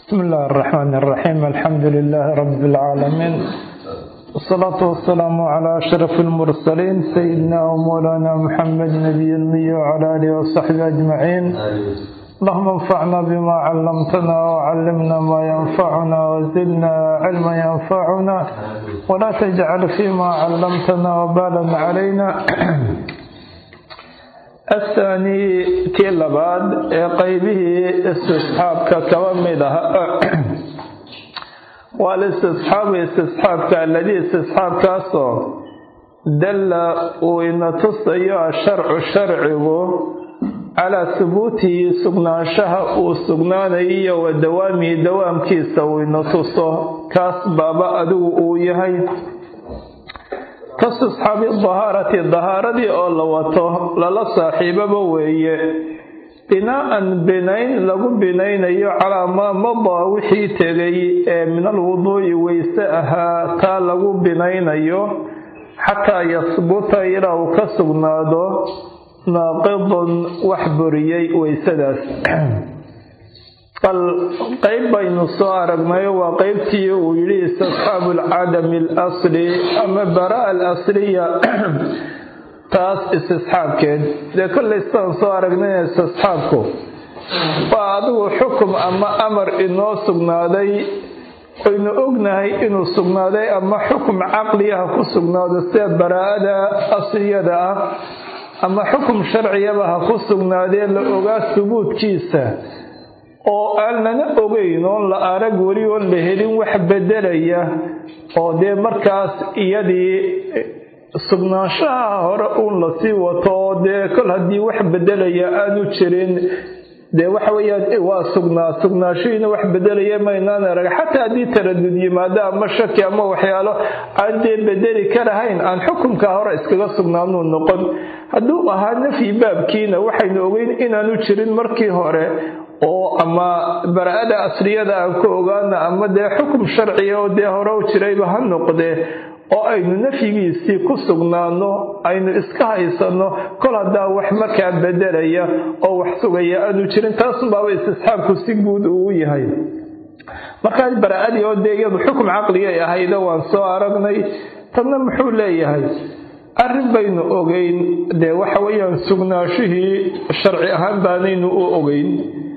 بسم الله الرحمن الرحيم. الحمد لله رب العالمين، والصلاة والسلام على أشرف المرسلين سيدنا ومولانا محمد نبي المي وعلى آله وصحبه أجمعين. اللهم انفعنا بما علمتنا وعلمنا ما ينفعنا وزدنا علما ينفعنا ولا تجعل فيما علمتنا وبالا علينا. الثاني كلباد قيبه استصحاب كوامدها والاستصحاب الذي استصحاب كاسو دل وإن تصيع الشرع على ثبوته سقناشها وسقنانية ودوامي دوام كيسا وإن تصو كاس بابا أدو يهي كاستصحاب الظهارة أو لوطه للا صاحبه بويه بناء بنين لغو بنين على ما مضى وحي تغي من الوضوء ويسأها تا لغو بنين حتى يثبت إلى كسقناده ناقض وحبريي ويسداس. القيب بين الصارقنا وقيبتي ويلي استصحاب العدم الأصلي أما براء الأصلية تاس استصحاب كد لكل استنصارقنا استصحابكم فهذا حكم أما أمر إنه سقنادي وإنه أغنهي إنه سقنادي أما حكم عقليها كسقنادي سيد براءة أصلية أما حكم شرعي بها كسقنادي لأغا ثبوت كيسا oo aanana ogeyn oo la arag wari oo la helin wax bedelaya oo de markaas iyadii sugnaanshaha hore uun la sii wato de kal hadii wax bedelaya aanu jirin de waxa weeyaan waa sugnaashiina wax bedelaya ma inaan arag xataa hadii taraddud yimaado ama shaki ama waxyaalo aan de bedeli karahayn aan xukunka hore iskaga sugnaano noqon haduu ahaa nafi baabkiina waxaynu ogeyn inaanu jirin markii hore oo ama baraada asliyada aan ku ogaana ama de xukum sharci oo de hore u jiray ba han noqde oo aynu nafigiisii ku sugnaano aynu iska haysano kol hadaa wax markaa bedelaya oo wax sugaya aanu jirin taas baa istisxaabku si guud uu yahay. marka baraadii oo de iyadu xukum caqli ay ahayd waan soo aragnay tanna muxuu leeyahay arrin baynu ogeyn de waxa weeyaan sugnaashihii sharci ahaan baanaynu u ogeyn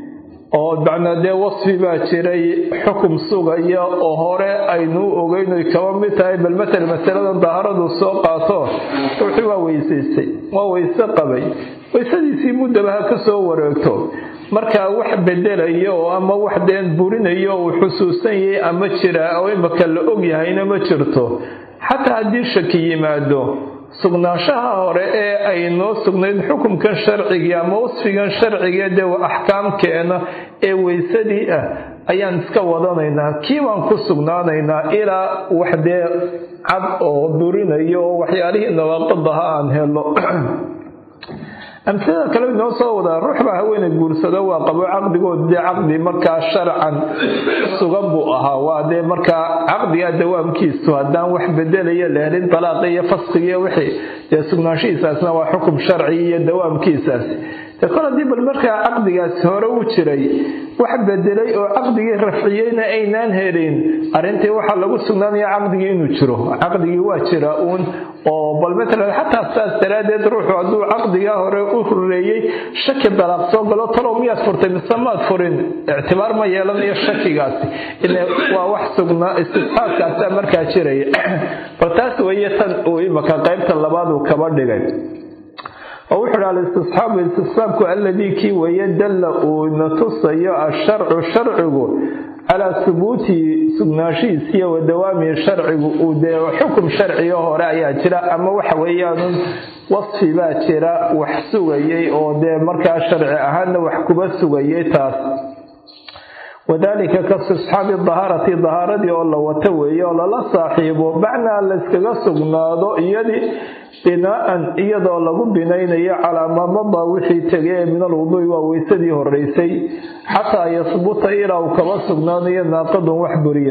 oo bacnade wasfi baa jiray xukum sugaya oo hore aynu ogeyn oo kaba mid tahay bal masalada daharadu soo qaato wuxuu waa weysaystay waa weyse qabay weysadiisii mudabaha ka soo wareegto marka wax bedelayo ama wax deen burinayo oo xusuusan yahay ama jira oo imaka la og yahayna ma jirto xataa hadii shaki yimaado sugnaanshaha hore ee ay noo sugnayd xukunkan sharciga ama wasfigan sharciga de ahkaamkeena ee weysadii ayaan iska wadanaynaa kiibaan ku sugnaanaynaa ilaa waxdee cad oo durinayo waxyaalihii nawaaqadaha aan helo. amsada kale noo soo wada ruux baa haweeney guursado waa qabo caqdigood caqdi markaa sharcan sugan buu ahaa waa de markaa caqdiga dawaamkiisu hadaan wax bedelaya leelin talaaq iyo fasqi iyo wixii de sugnaanshihiisaasna waa xukum sharci iyo dawaamkiisaas takoladii bal markaa caqdigaas hore u jiray wax bedelay oo caqdigii rafciyeyna aynaan helin arintii waxa lagu sugnaanaya caqdigii inuu jiro caqdigii waa jira uun oo bal mesela xataa saas daraadeed ruuxu hadduu caqdiga hore u horeeyay shaki dalaaq soo galo talo miyaad furtay mise maad furin ictibaar ma yeelanayo shakigaasi ilaa waa wax sugnaa istisxaabkaasa markaa jiraya bal taas weeye tan uu imaka qaybta labaad uu kaba dhigay oo wuxuu dhahay istisxaabku alladii kii weeye dalla uu natusayo asharcu sharcigu على ثبوت سغناشيسيا ودوامي شرعي ودي حكم شرعي هore ayaa jira ama waxa weeyaan wasfi baa jira wax sugayay oo de markaa sharci ahaan wax kuba sugayay taas wadaalika ka asxaabi dhaharati dhaharadii oo la wato weeyo la saaxiibo bacna la iskaga sugnaado binaan iyadoo lagu binaynayo calaamada wixii tagay min alwudu waa weysadii horeysay xataa yasbuta ilaa uu kaba sugnaanayo naaqadun wax buriya.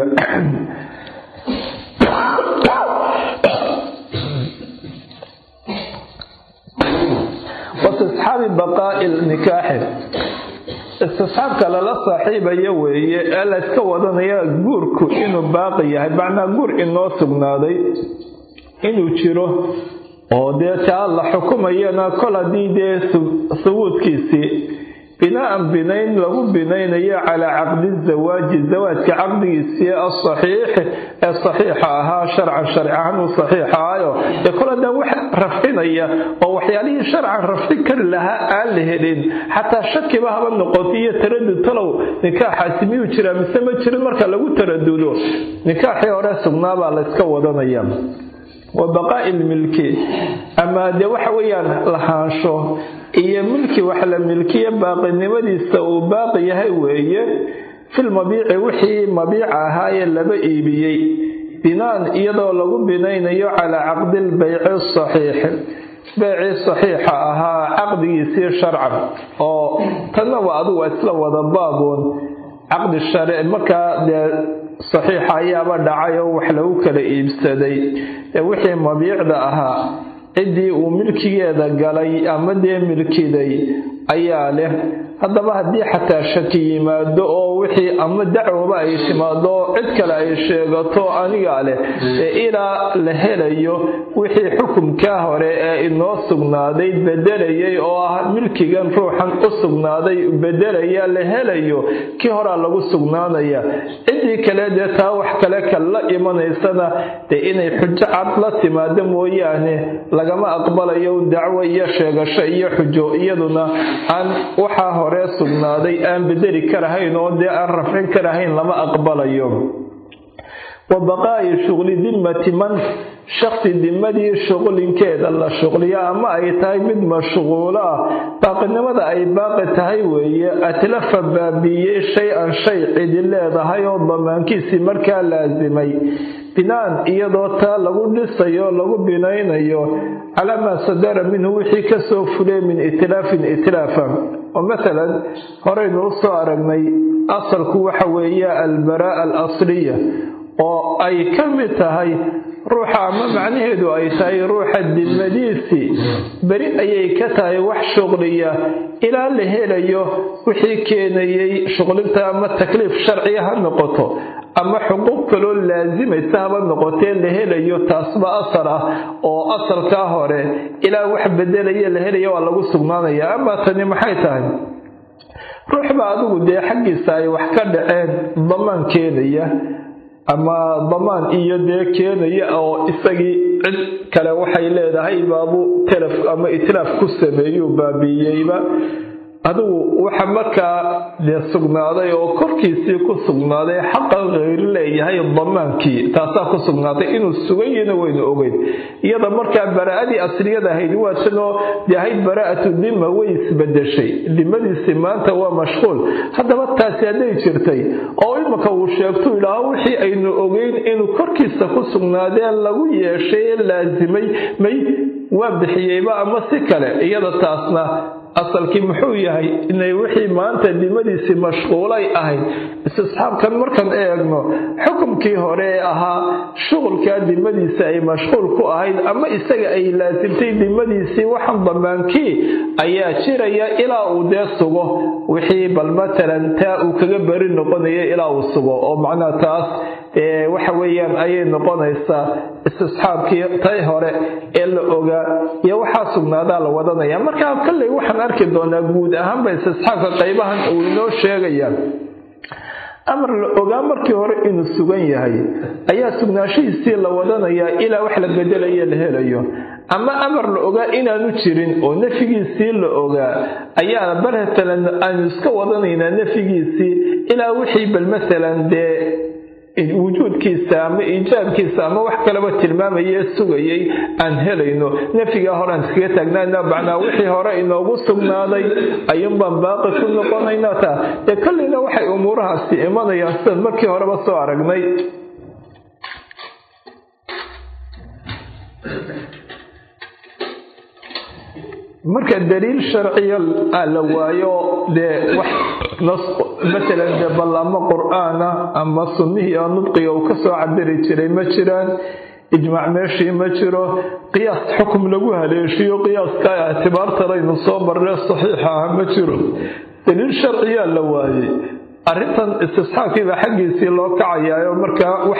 wasasxaabi baqaa'i nikaax istisxaabka lala saaxiibaya weeye ee la iska wadanaya guurku inuu baaqi yahay macnaa guur inoo sugnaaday inuu jiro oo dee taa la xukumayana kol haddii dee subuudkiisii binaa'an binayn lagu binaynayo calaa caqdi zawaaji zawaajka caqdigiisii asaxiixi ee saxiixa ahaa sharcan sharci ahaan uu saxiixa ahayo dee kol haddaan wax rafcinaya oo waxyaalihii sharcan rafcin kari lahaa aan la helin xataa shakiba haba noqoto iyo taradud talow nikaaxaasi miyuu jiraa mise ma jirin marka lagu taradudo nikaaxii hore sugnaabaa la iska wadanaya wa baqaa'i lmilki ama dee waxa weeyaan lahaansho iyo milki wax la milkiya baaqinimadiisa uu baaqi yahay weeye filmabiici wixii mabiica ahaayee laba iibiyey binaan iyadoo lagu binaynayo calaa caqdi lbayci saxiixi beecii saxiixa ahaa caqdigiisii sharcan oo tanna waa adigu isla wada baaboon caqdi shari markaa dee saxiixa ayaaba dhacay oo wax lagu kala iibsaday wixii mabiicda ahaa ciddii uu milkigeeda galay ama dee milkiday ayaa leh haddaba haddii xataa shaki yimaado oo wixii ama dacwaba ay timaado cid kale ay sheegato anigaa leh ilaa la helayo wixii xukumkaa hore ee inoo sugnaaday bedelayay oo ah milkigan ruuxan u sugnaaday bedelaya la helayo kii horaa lagu sugnaanaya ciddii kale dee taa wax kale kala imanaysana dee inay xujo cad la timaado mooyaane lagama aqbalayo dacwo iyo sheegasho iyo xujo iyaduna aan waxaa hore sugnaaday aan bedeli karahayn oo dee aan rafcin karahayn lama aqbalayo wa baqaa'i shughli dimmati man shakhsi dimmadii shuqlinkeeda la shuqliya ama ay tahay mid mashquulo ah baaqinimada ay baaqi tahay weeye atlafa baabiiyey shay-an shay cidi leedahay oo damaankiisii markaa laasimay binaan iyadoo taa lagu dhisayo lagu binaynayo calaa maa sadara minhu wixii kasoo fulay min itlaafin itlaafa oo maalan horeynu u soo aragnay asalku waxa weeye albaraa'a alasliya oo ay ka mid tahay ruuxa ama macnaheedu ay tahay ruuxa dimadiisii beri ayay ka tahay wax shuqliya ilaa la helayo wixii keenayay shuqlinta ama takliif sharciya ha noqoto ama xuquuq kaloo laasimaysa haba noqotee la helayo taasba asal ah oo asalkaa hore ilaa wax bedelaya la helayo waa lagu sugnaanaya ama tani maxay tahay ruuxba adigu dee xaggiisa ay wax ka dhaceen damaan keenaya ama damaan iyo dee keenaya oo isagii cid kale waxay leedahay baabu telef ama itlaaf ku sameeyuu baabiiyeyba adigu waxa markaa dee sugnaaday oo korkiisii ku sugnaaday xaqa kheyr leeyahay damaankii taasaa ku sugnaaday inuu sugayena waynu ogeyn iyada markaa baraa'adii asliyada ahayd waa tanoo dee ahayd baraa'atu dima way isbedeshay dimadiisii maanta waa mashquul haddaba taasi hadday jirtay oo imaka uu sheegto ilaaho wixii aynu ogeyn inuu korkiisa ku sugnaadee lagu yeeshay ee laasimay may waa bixiyeyba ama si kale iyada taasna asalkii muxuu yahay inay wixii maanta dimadiisii mashquulay ahayd istisxaabkan markaan eegno xukumkii hore ee ahaa shuqulkaa dimadiisa ay mashquul ku ahayd ama isaga ay laasimtay dimadiisii waxaan damaankii ayaa jiraya ilaa uu dee sugo wixii bal matalan taa uu kaga beri noqonaya ilaa uu sugo oo macnaha taas waxa weeyaan ayay noqonaysaa istisxaabkii tay hore ee la ogaa iyo waxaa sugnaadaa la wadanaya markaa kalley waxaan arki doonaa guud ahaanba istisxaabka qaybahan uu inoo sheegaya amar la ogaa markii hore inuu sugan yahay ayaa sugnaanshihiisii la wadanayaa ilaa wax la bedelayo la helayo ama amar la ogaa inaanu jirin oo nafyigiisii la ogaa ayaa bal matalan aanu iska wadanaynaa nafyigiisii ilaa wixii bal matalan dee wujuudkiisa ama iijaabkiisa ama wax kaleba tilmaamaya sugayay aan helayno nafyigaa hore aan iskaga taagnayna macnaa wixii hore inoogu sugnaaday ayuunbaan baaqi ku noqonaynaa taa dee kolleyna waxay umuurahaasi imanayaan sidaan markii horeba soo aragnay marka daliil sharciya la waayo dee wax matalan dee ballamo qur-aana ama sunnihii oo nudqiga uu ka soo cabiri jiray ma jiraan ijmaac meeshii ma jiro qiyaas xukum lagu haleeshiyo qiyaaska ictibaartaraynu soo marre saxiixa ah ma jiro daliil sharciyaa la waayey arrintan istisxaabkiiba xaggiisii loo kacayaayo markaa wax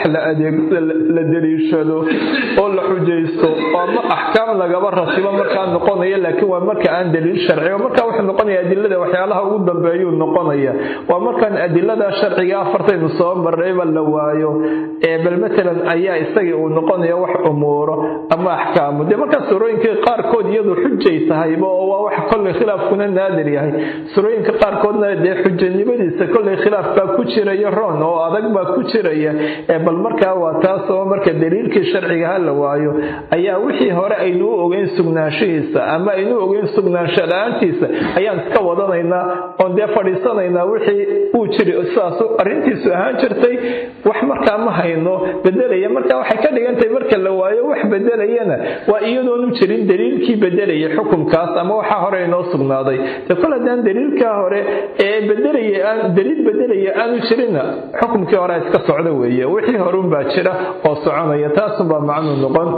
la daliishado oo la xujaysto oo ama axkaam lagaba ratibo markaa noqonaya laakiin waa marka aan daliil sharciga markaa wuxuu noqonaya adilada waxyaalaha ugu dambeeyuu noqonaya waa markaan adilada sharciga afartaynu soo marrayba la waayo bal matalan ayaa isagii uu noqonaya wax umuuro ama axkaamu dee markaa surooyinkii qaarkood iyadu xujay tahayba oo waa wax kolley khilaafkuna naadir yahay surooyinka qaarkoodna dee xujanimadiisa kolley khilaaf baa ku jiraya roon oo adag baa ku jiraya bal markaa waa taas oo marka daliilkii sharciga ha la waayo ayaa wixii hore aynu u ogeyn sugnaanshihiisa ama aynu u ogeyn sugnaansho la-aantiisa ayaan iska wadanaynaa oon dee fadhiisanaynaa wixii uu jiri sidaas arrintiisu ahaan jirtay wax markaa ma hayno bedelaya marka waxay ka dhigantahay marka la waayo wax bedelayana waa iyadoonu jirin daliilkii bedelaya xukunkaas ama waxaa hore inoo sugnaaday kol haddaan daliilkaa hore ee bedelaya daliil bedelaya aanu jirina xukumkii hore iska socda weeye wixii horunbaa jira oo soconaya taasunbaa macnuu noqon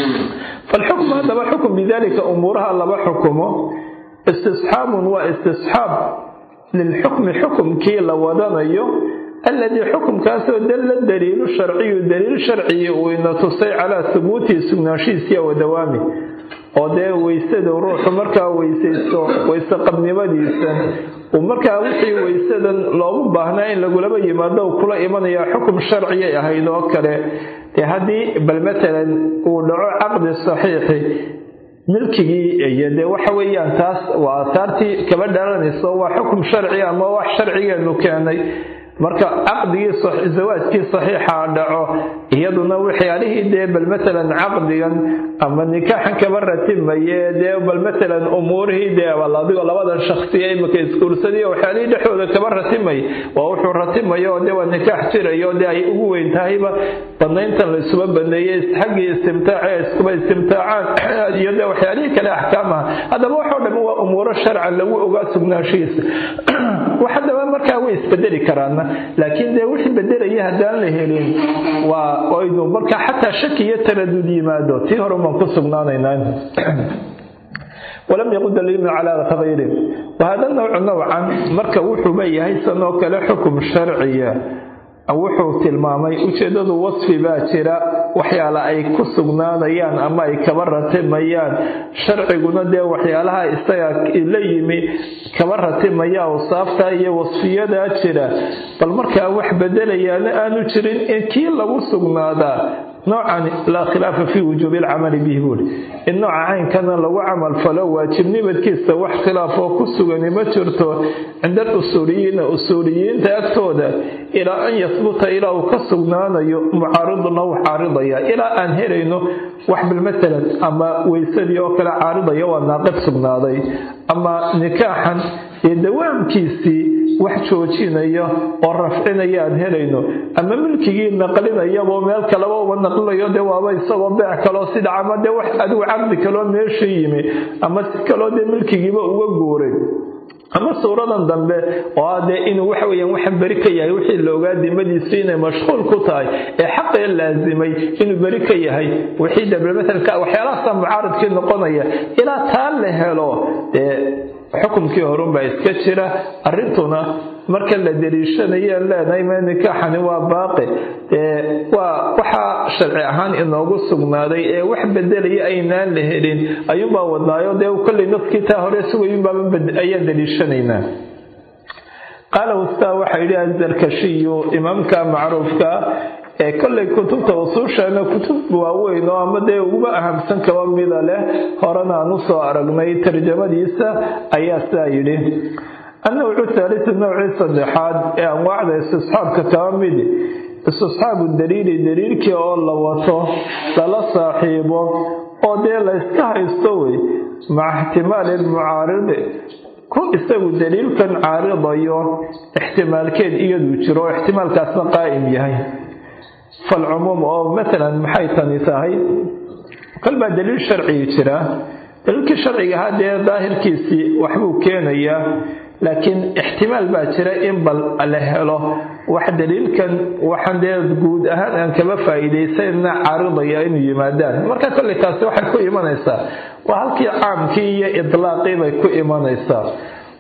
falxukmu haddaba xukum bidalika umuuraha laba xukumo istisxaabun waa istisxaab lilxukmi xukumkii la wadanayo alladii xukumkaasoo dalla daliilu sharciyu daliil sharciyi uu ina tusay calaa hubuutihi sugnaanshihiisiya wa dawaami oo dee weysada ruuxu markaa weysaysto weyse qabnimadiisa uu markaa wixii weysadan loogu baahnaa in lagulaba yimaado uu kula imanayaa xukum sharciyay ahayd oo kale dee haddii bal matalan uu dhaco caqdi saxiixi milkigii iyo dee waxa weeyaan taas waa asaartii kaba dhalanayso waa xukum sharci ama wax sharcigeenu keenay marka caqdigii zawaajkii saxiixa dhaco iyaduna waxyaalihii dee bal matalan caqdigan ama nikaaxan kaba ratimaye dee bal matalan umuurihii dee adigoo labadan shakhsiya imika isguursadii waxyaalihii dhexdooda kaba ratimay waa wuxuu ratimayo oo dee waa nikaax jirayo dee ay ugu weyn tahayba banayntan la isuba baneeyey xaggii istimtaaca iskuba istimtaacaan iyo dee waxyaalihii kale axkaamaha haddaba waxoo dhan waa umuuro sharcan lagu ogaa sugnaanshihiisa wax haddaba markaa way isbedeli karaana laakiin dee wixii bedelaya haddaan la helin waa oynu markaa xataa shaki iyo taradud yimaado tii hore baan ku sugnaanaynaa walam yaqud daliilun calaa tagayrin wahada nawcu nawcan marka wuxuuba yahay sanoo kale xukum sharciya wuxuu tilmaamay ujeedadu wasfi baa jira waxyaala ay ku sugnaanayaan ama ay kaba ratimayaan sharciguna dee waxyaalaha isaga la yimi kaba ratimaya awsaafta iyo wasfiyadaa jira bal markaa wax bedelayaana aanu jirin in kii lagu sugnaadaa noocan laa khilaafa fii wujuubi alcamali bihi buuli in nooca caynkana lagu camal falo waajibnimadkiisa wax khilaafoo ku sugani ma jirto cinda alusuuliyiina usuuliyiinta agtooda ilaa an yahbuta ilaa uu ka sugnaanayo mucaariduna wax caaridaya ilaa aan helayno wax bilmatalan ama weysadii oo kale caaridaya waa naaqid sugnaaday ama nikaaxan iyo dawaamkiisii wax joojinaya oo rafcinaya aan helayno ama milkigii naqlinayaboo meel kaleba uba naqlinayo dee waaba isagoo beec kaloo sida ama dee wax adigu caqdi kaloo meesha yimi ama si kaloo dee milkigiiba uga guuray ama suuradan dambe oo dee inuu waxa weeyaan waxan beri ka yahay wixii la ogaa dimadiisu inay mashquul ku tahay ee xaqee laazimay inuu beri ka yahay wixii dabla masalka waxyaalahaas mucaaridkii noqonaya ilaa taa la helo xukumkii horunbaa iska jira arrintuna marka la daliishanayaan leenahay ma nikaaxani waa baaqi waa waxaa sharci ahaan inoogu sugnaaday ee wax bedelaya aynaan la helin ayuunbaa wadnaayo dee kolley naskii taa hore sugayuunbaaba ayaan daliishanaynaa qaala ustaa waxaa yidhi azarkashiyu imaamka macruufka ee kolley kutubta usuushana kutub waaweyn oo ama dee uguba ahamsan kaba mida leh horena aan u soo aragnay tarjamadiisa ayaa sidaa yidhi annawcu thaalithu nawcii saddexaad ee anwaacda istisxaabka kaba midi istisxaabu daliili daliilkii oo la wato lala saaxiibo oo dee la yska haysto wey maca ixtimaali lmucaaridi ku isagu daliilkan caaridayo ixtimaalkeed iyaduu jiro oo ixtimaalkaasna qaa'im yahay falcumuum oo matalan maxay tani tahay kolbaa daliil sharcigi jira daliilkii sharciga haddee daahirkiisii waxbuu keenayaa laakiin ixtimaal baa jira in bal la helo wax daliilkan waxaan dee guud ahaan aan kaba faa'iidaysanna caaridaya inuu yimaadaan marka kolley taasi waxay ku imanaysaa waa halkii caamkii iyo idlaaqii bay ku imanaysaa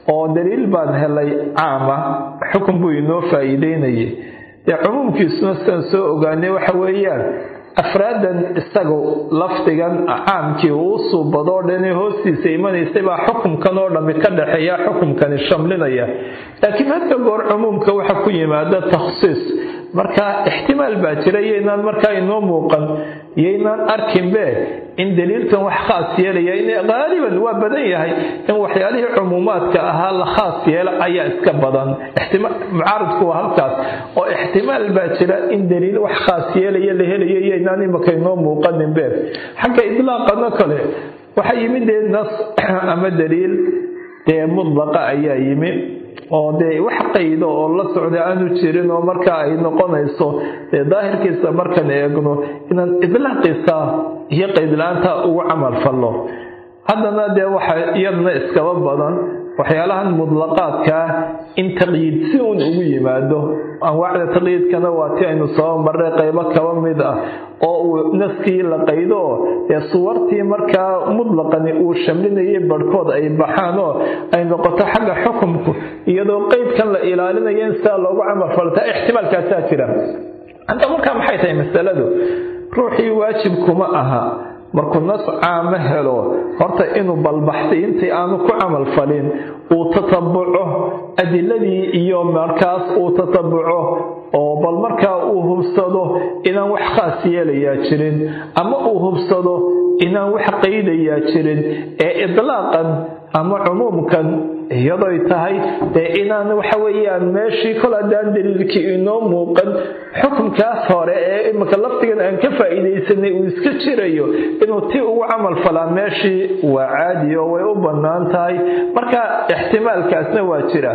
oo daliil baan helay caama xukun buu inoo faa'iideynayay dee cumuumkiisuna sidaan soo ogaanay waxa weeyaan afraadan isagu lafdigan caamkii uu suubadoo dhani hoostiisa imanaysay baa xukumkan oo dhammi ka dhaxeeya xukumkani shamlinaya laakiin hadda goor cumuumka waxa ku yimaada takhsiis marka ixtimaal baa jira iyaynaan markaa inoo muuqan iyaynaan arkinbe in daliilkan wax khaas yeelaya in qaaliban waa badan yahay in waxyaalihii cumuumaadka ahaa la khaas yeela ayaa iska badan mucaaridku waa halkaas oo ixtimaal baa jira in daliil wax khaas yeelaya la helayo iyaynaan imaka inoo muuqaninbe xagga idlaaqana kale waxaa yimid dee nas ama daliil dee mudlaqa ayaa yimi oo dee wax qaydo oo la socda aanu jirin oo markaa ay noqonayso dee daahirkiisa markaan eegno inaan idlaaqiisa iyo qaydla-aanta ugu camal fallo haddana dee waxa iyadna iskaba badan waxyaalahan mudlaqaadkaa in taqyiid si uun ugu yimaado anwaacda taqyiidkana waa ti aynu soo marray qaybo kaba mid ah oo uu naskii la qaydo ee suwartii markaa mudlaqani uu shamlinayay barhkood ay baxaan oo ay noqoto xagga xukumku iyadoo qeydkan la ilaalinayo in sidaa loogu camal faltaa ixtimaalkaasaa jira hadda markaa maxay tahay masaladu ruuxii waajibkuma aha markuu nas caama helo horta inuu balbaxtay intii aanu ku camal falin uu tatabuco adiladii iyo markaas uu tatabuco oo bal markaa uu hubsado inaan wax khaas yeelayaa jirin ama uu hubsado inaan wax qaydayaa jirin ee idlaaqan ama cumuumkan iyadoy tahay dee inaan waxa weeyaan meeshii kol haddaan daliilkii inoo muuqan xukunkaas hore ee imika laftigan aan ka faa'iidaysanay uu iska jirayo inuu tii ugu camal falaa meeshii waa caadi oo way u bannaan tahay marka ixtimaalkaasna waa jira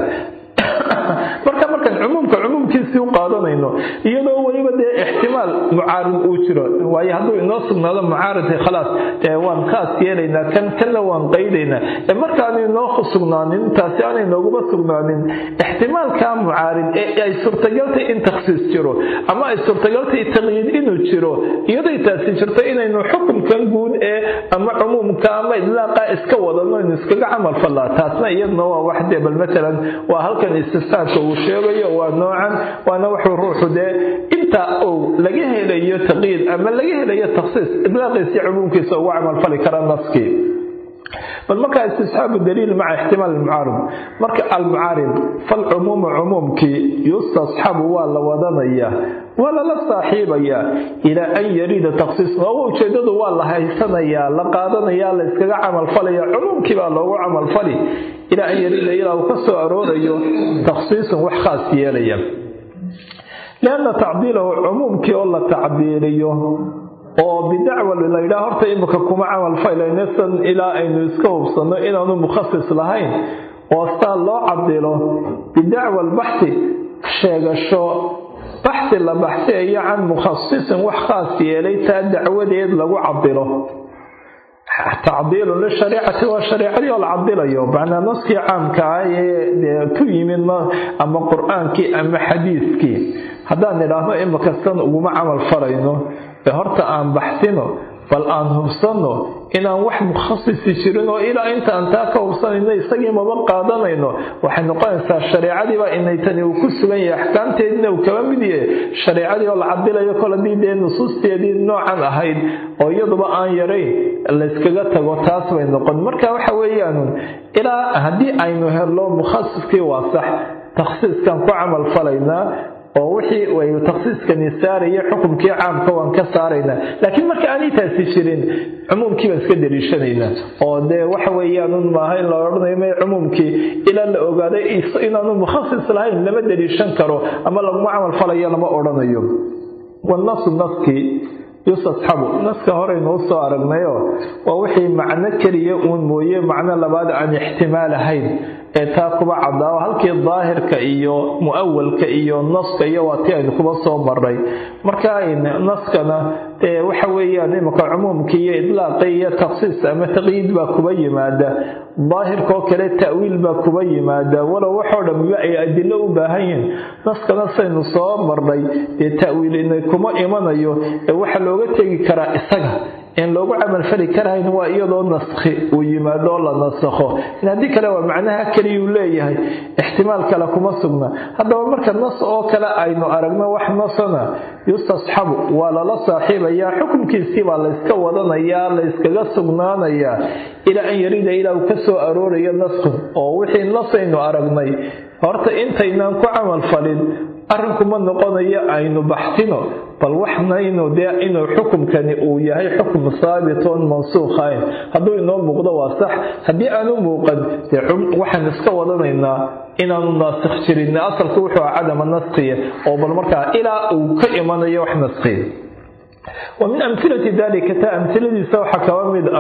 markaan cumuumkiisii u qaadanayno iyadoo weliba dee ixtimaal mucaarid uu jiro waayo hadduu inoo sugnaado mucaaridka khalaas waan khaas yeelaynaa kanna waan qaydaynaa markaanu inoo sugnaanin taasi aanay nooguma sugnaanin ixtimaalkaa mucaarid ee ay suurtagaltay in takhsiis jiro ama ay suurtagaltay taqyiid inuu jiro iyaday taasi jirto inaynu xukumkan guud ee ama cumuumka ama idlaaqa iska wadano inu iskaga camal fallaa taasna iyadna waa wax dee bal matalan waa halkan istisnaadka uu sheegayo waa noocan waana wuxuu ruuxu dee inta uu laga helayo taqyiid ama laga helayo takhsiis idlaaqiisa cumuumkiisa ugu camal fali kara naskii bal markaa istisxaabu daliil maca ixtimaal almucaarid marka almucaarid falcumuumu cumuumkii yustasxabu waa la wadanaya waa lala saaxiibayaa ilaa an yariida takhsiis waa ujeedadu waa la haysanayaa la qaadanayaa la iskaga camalfalaya cumuumkii baa loogu camalfali ilaa an yariida ilaa uu ka soo aroorayo takhsiisun wax khaas yeelaya lianna tacdiilahu cumuumkii oo la tacdiiliyo oo bidacwa la yidhaha horta imika kuma camal falaynasan ilaa aynu iska hubsanno inaanu mukhasis lahayn oo astaa loo cadilo bidacwa albaxthi sheegasho baxthi la baxsiyayo can mukhasisin wax khaas yeelay taa dacwadeed lagu cadilo tacdiilun lishariicati waa shariicadii oo la cadilayo macnaa naskii caamka ah ee ku yimid ama qur-aankii ama xadiiskii haddaan idhaahno imika san uguma camal falayno horta aan baxsino bal aan hubsano inaan wax mukhasisi jirin oo ilaa intaan taa ka hubsanayno isagii maba qaadanayno waxay noqonaysaa shareecadiiba inay tani uu ku sugan yahay axkaamteedina uu kaba mid yahay shareecadii oo la cadilayo kol haddii dee nusuusteedii noocan ahayd oo iyaduba aan yarayn layskaga tago taas bay noqon marka waxa weeyaan ilaa haddii aynu helno mukhasiskii waa sax takhsiiskan ku camal falaynaa oo wixii way takhsiiskani saaraya xukunkii caamka waan ka saaraynaa laakiin marka aanay taasi jirin cumuumkii baan iska daliishanaynaa oo dee waxa weeyaan maaha in la odhanayo may cumuumkii ilaa la ogaaday inaanu mukhasis lahayn lama daliishan karo ama laguma camal falayo lama odhanayo wanasu naskii yustasxabu naska horeynuu soo aragnayo waa wixii macno keliya uun mooye macno labaad aan ixtimaal ahayn ee taa kuba cadaawo halkii daahirka iyo mu'awalka iyo naska iyo waa tii aynu kuba soo maray marka naskana waxa weeyaan imika cumuumkii iyo idlaaqii iyo takhsiis ama taqyiid baa kuba yimaada daahirkaoo kale ta'wiil baa kuba yimaada walow waxoo dhammiba ay adilo u baahan yihiin naskana saynu soo marnay ta'wiil inay kuma imanayo waxa looga tegi karaa isaga in loogu camal fali karayn waa iyadoo naskhi uu yimaado la nasakho in haddii kale waa macnaha keliyuu leeyahay ixtimaal kale kuma sugna haddaba marka nas oo kale aynu aragno wax nasana yustasxabu waa lala saaxiibayaa xukunkiisii baa layska wadanayaa layskaga sugnaanayaa ilaa an yarida ilaa uu ka soo aroorayo nasku oo wixii nasaynu aragnay horta intaynaan ku camal falin arrinku ma noqonayo aynu baxsino bal waxnaynu dee inuu xukumkani uu yahay xukum saabitoon mansuukhayn hadduu inoo muuqdo waa sax haddii aanu muuqan dee waxaan iska wadanaynaa inaanu naasikh jirin asalku wuxuu cadama naskhiya oo bal markaa ilaa uu ka imanayo wax naskhiya ومن أمثلة ذلك تأمثلة سوحة كوامدة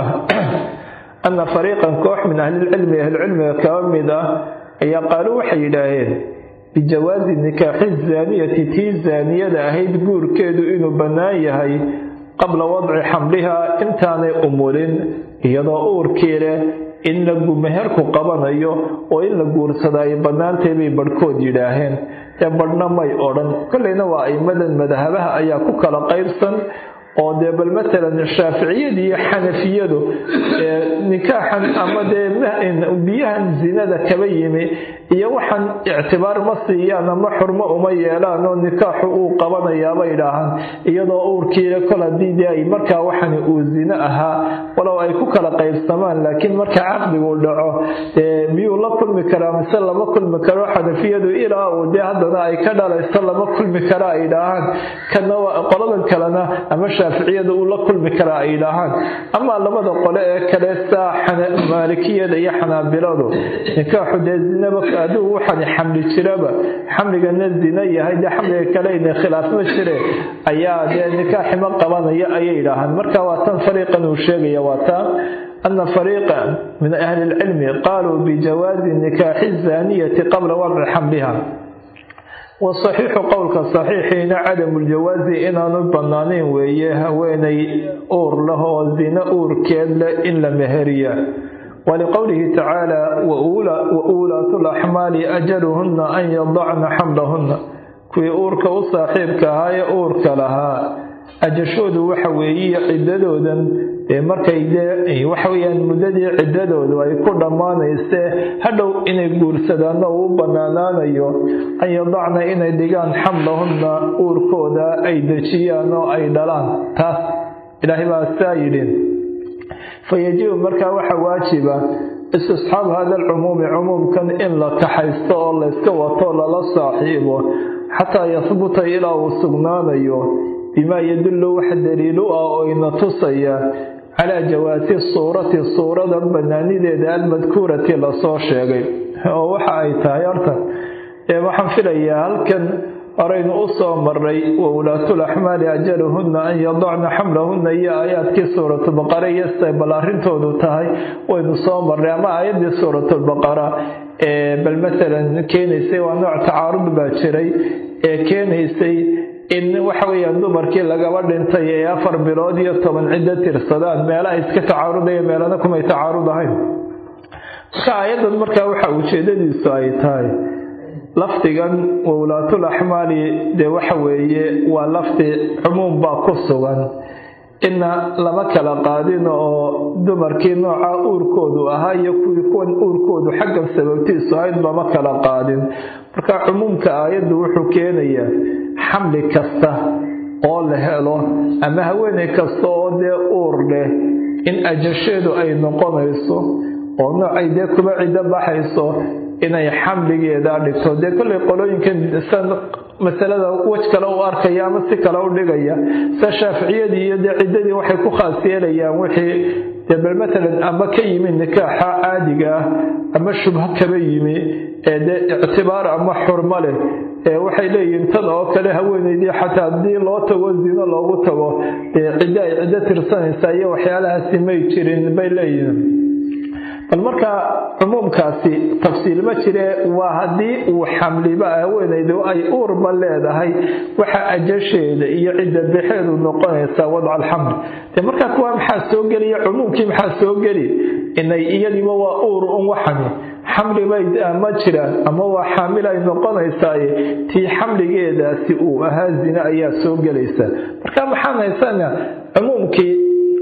أن فريقا كوح من أهل العلم كوامدة قالوا حيلاهين بجواز نكاح الزانية تي زانية أهيد بور كيدو إنو بنايهي قبل وضع حملها انتان أمورين يضاؤور كيرا إن لقو مهركو قبانيو وإن لقو رسداي بنان تبي بركود يلاهين تبرنا ما يقولن كلنا وإيمادا مذهبها أياكو كلا قيرسا oo dee bal maalan shaaficiyada iyo xanafiyadu nikaaxan ama dee biyahan zinada kaba yimi iyo waxaan ictibaar ma siiyaan ama xurmo uma yeelaan oo nikaaxu uu qabanayaaba idhaahaan iyadoo uurkiila kol haddii dee ay markaa waxani uu zino ahaa walow ay ku kala qaybsamaan laakiin marka caqdigu dhaco dee miyuu la kulmi karaa mise lama kulmi karo xanafiyadu ilaa uu dee haddana ay ka dhalayso lama kulmi kara ay idhaahaan kana qoladan kalena ama shaaficiyada uu la kulmi karaa ay idhaahaan ama labada qole ee kale saa maalikiyada iyo xanaabiladu nikaaxu dee zinaba hadduu waxani xamli jiraba xamligana zina yahay dee xamliga kale inay khilaaf ma jire ayaa dee nikaaxi ma qabanaya ayay idhaahaan marka waa tan fariiqan uu sheegaya waa taa أن فريقا من أهل العلم قالوا بجواز نكاح الزانية قبل وضع حملها والصحيح قولك صحيحين عدم الجواز إن نبنانين وإياها وين أور له زنا أور كيل إلا مهرية ولقوله تعالى وأولاة الأحمال أجلهن أن يضعن حملهن كي أورك وصاحبك هاي أورك لها أجشود وحوي عددودا markay waxa weeyaan muddadii ciddadoodu ay ku dhammaanayse hadhow inay guursadaan oo u banaanaanayo an yadacna inay dhigaan xamlahunna uurkooda ay dejiyaan oo ay dhalaan taas ilaahay baa saa yidhi fayajibu markaa waxa waajiba istisxaab hada alcumuumi cumuumkan in la kaxaysto oo layska wato lala saaxiibo xataa yahbuta ilaa uu sugnaanayo بما يدل واحد دليل أو ينتصي على جواز الصورة الصورة بناني ذا المذكورة لصور شيء وحا أي تايرتا وحن في الأيال كان أرين أصا مري وولاة الأحمال أجلهن أن يضعن حملهن هي آيات كسورة البقرة يستيبال أرنتو تاي وينصا مري أما آيات سورة البقرة بل مثلا كان يسيوى نوع تعارض باشري كان يسي in waxa weeyaan dumarkii lagaba dhintay ee 4 bilood iyo 10 cidda tirsadaan meelaha iska tacaarudaya meelana kuma ay tacaarudahayn shaayadan markaa waxa ujeedadiisu ay tahay laftigan wawlaatul ahmaali de waxa weeye waa lafti cumuum baa ku sugan inna lama kala qaadin oo dumarkii nooca uurkoodu ahaa iyo kuwan uurkoodu xagga sababtiisu ahayd lama kala qaadin marka cumuumka aayaddu wuxuu keenayaa xamli kasta oo la helo ama haweeney kasta oo dee uur leh in ajasheedu ay noqonayso oo noocay dee kuba ciddo baxayso inay xamligeeda dhigto dee kolley qolooyinkan san masalada waj kale u arkaya ama si kale u dhigaya sa shaaficiyadii iyo dee ciddadii waxay ku khaas yeelayaan wixii dee bal matalan ama ka yimi nikaaxa caadiga ah ama shubha kaba yimi ee dee ictibaar ama xurmo leh waxay leeyihiin tan oo kale haweeneydii xataa haddii loo tago zino loogu tago ciddo ay ciddo tirsanaysa iyo waxyaalahaasi may jirin bay leeyihiin bal markaa cumuumkaasi tafsiil ma jire waa haddii uu xamliba haweeneydu ay uurba leedahay waxa ajasheeda iyo cidda bixeedu noqonaysa wadca alxaml dee markaa kuwa maxaa soo geliya cumuumkii maxaa soo geli inay iyadiiba waa uur un waxani xamli bay ma jiraan ama waa xaamil ay noqonaysaa tii xamligeedaasi uu ahaa zina ayaa soo gelaysa marka maxaan haysanaa cumuumkii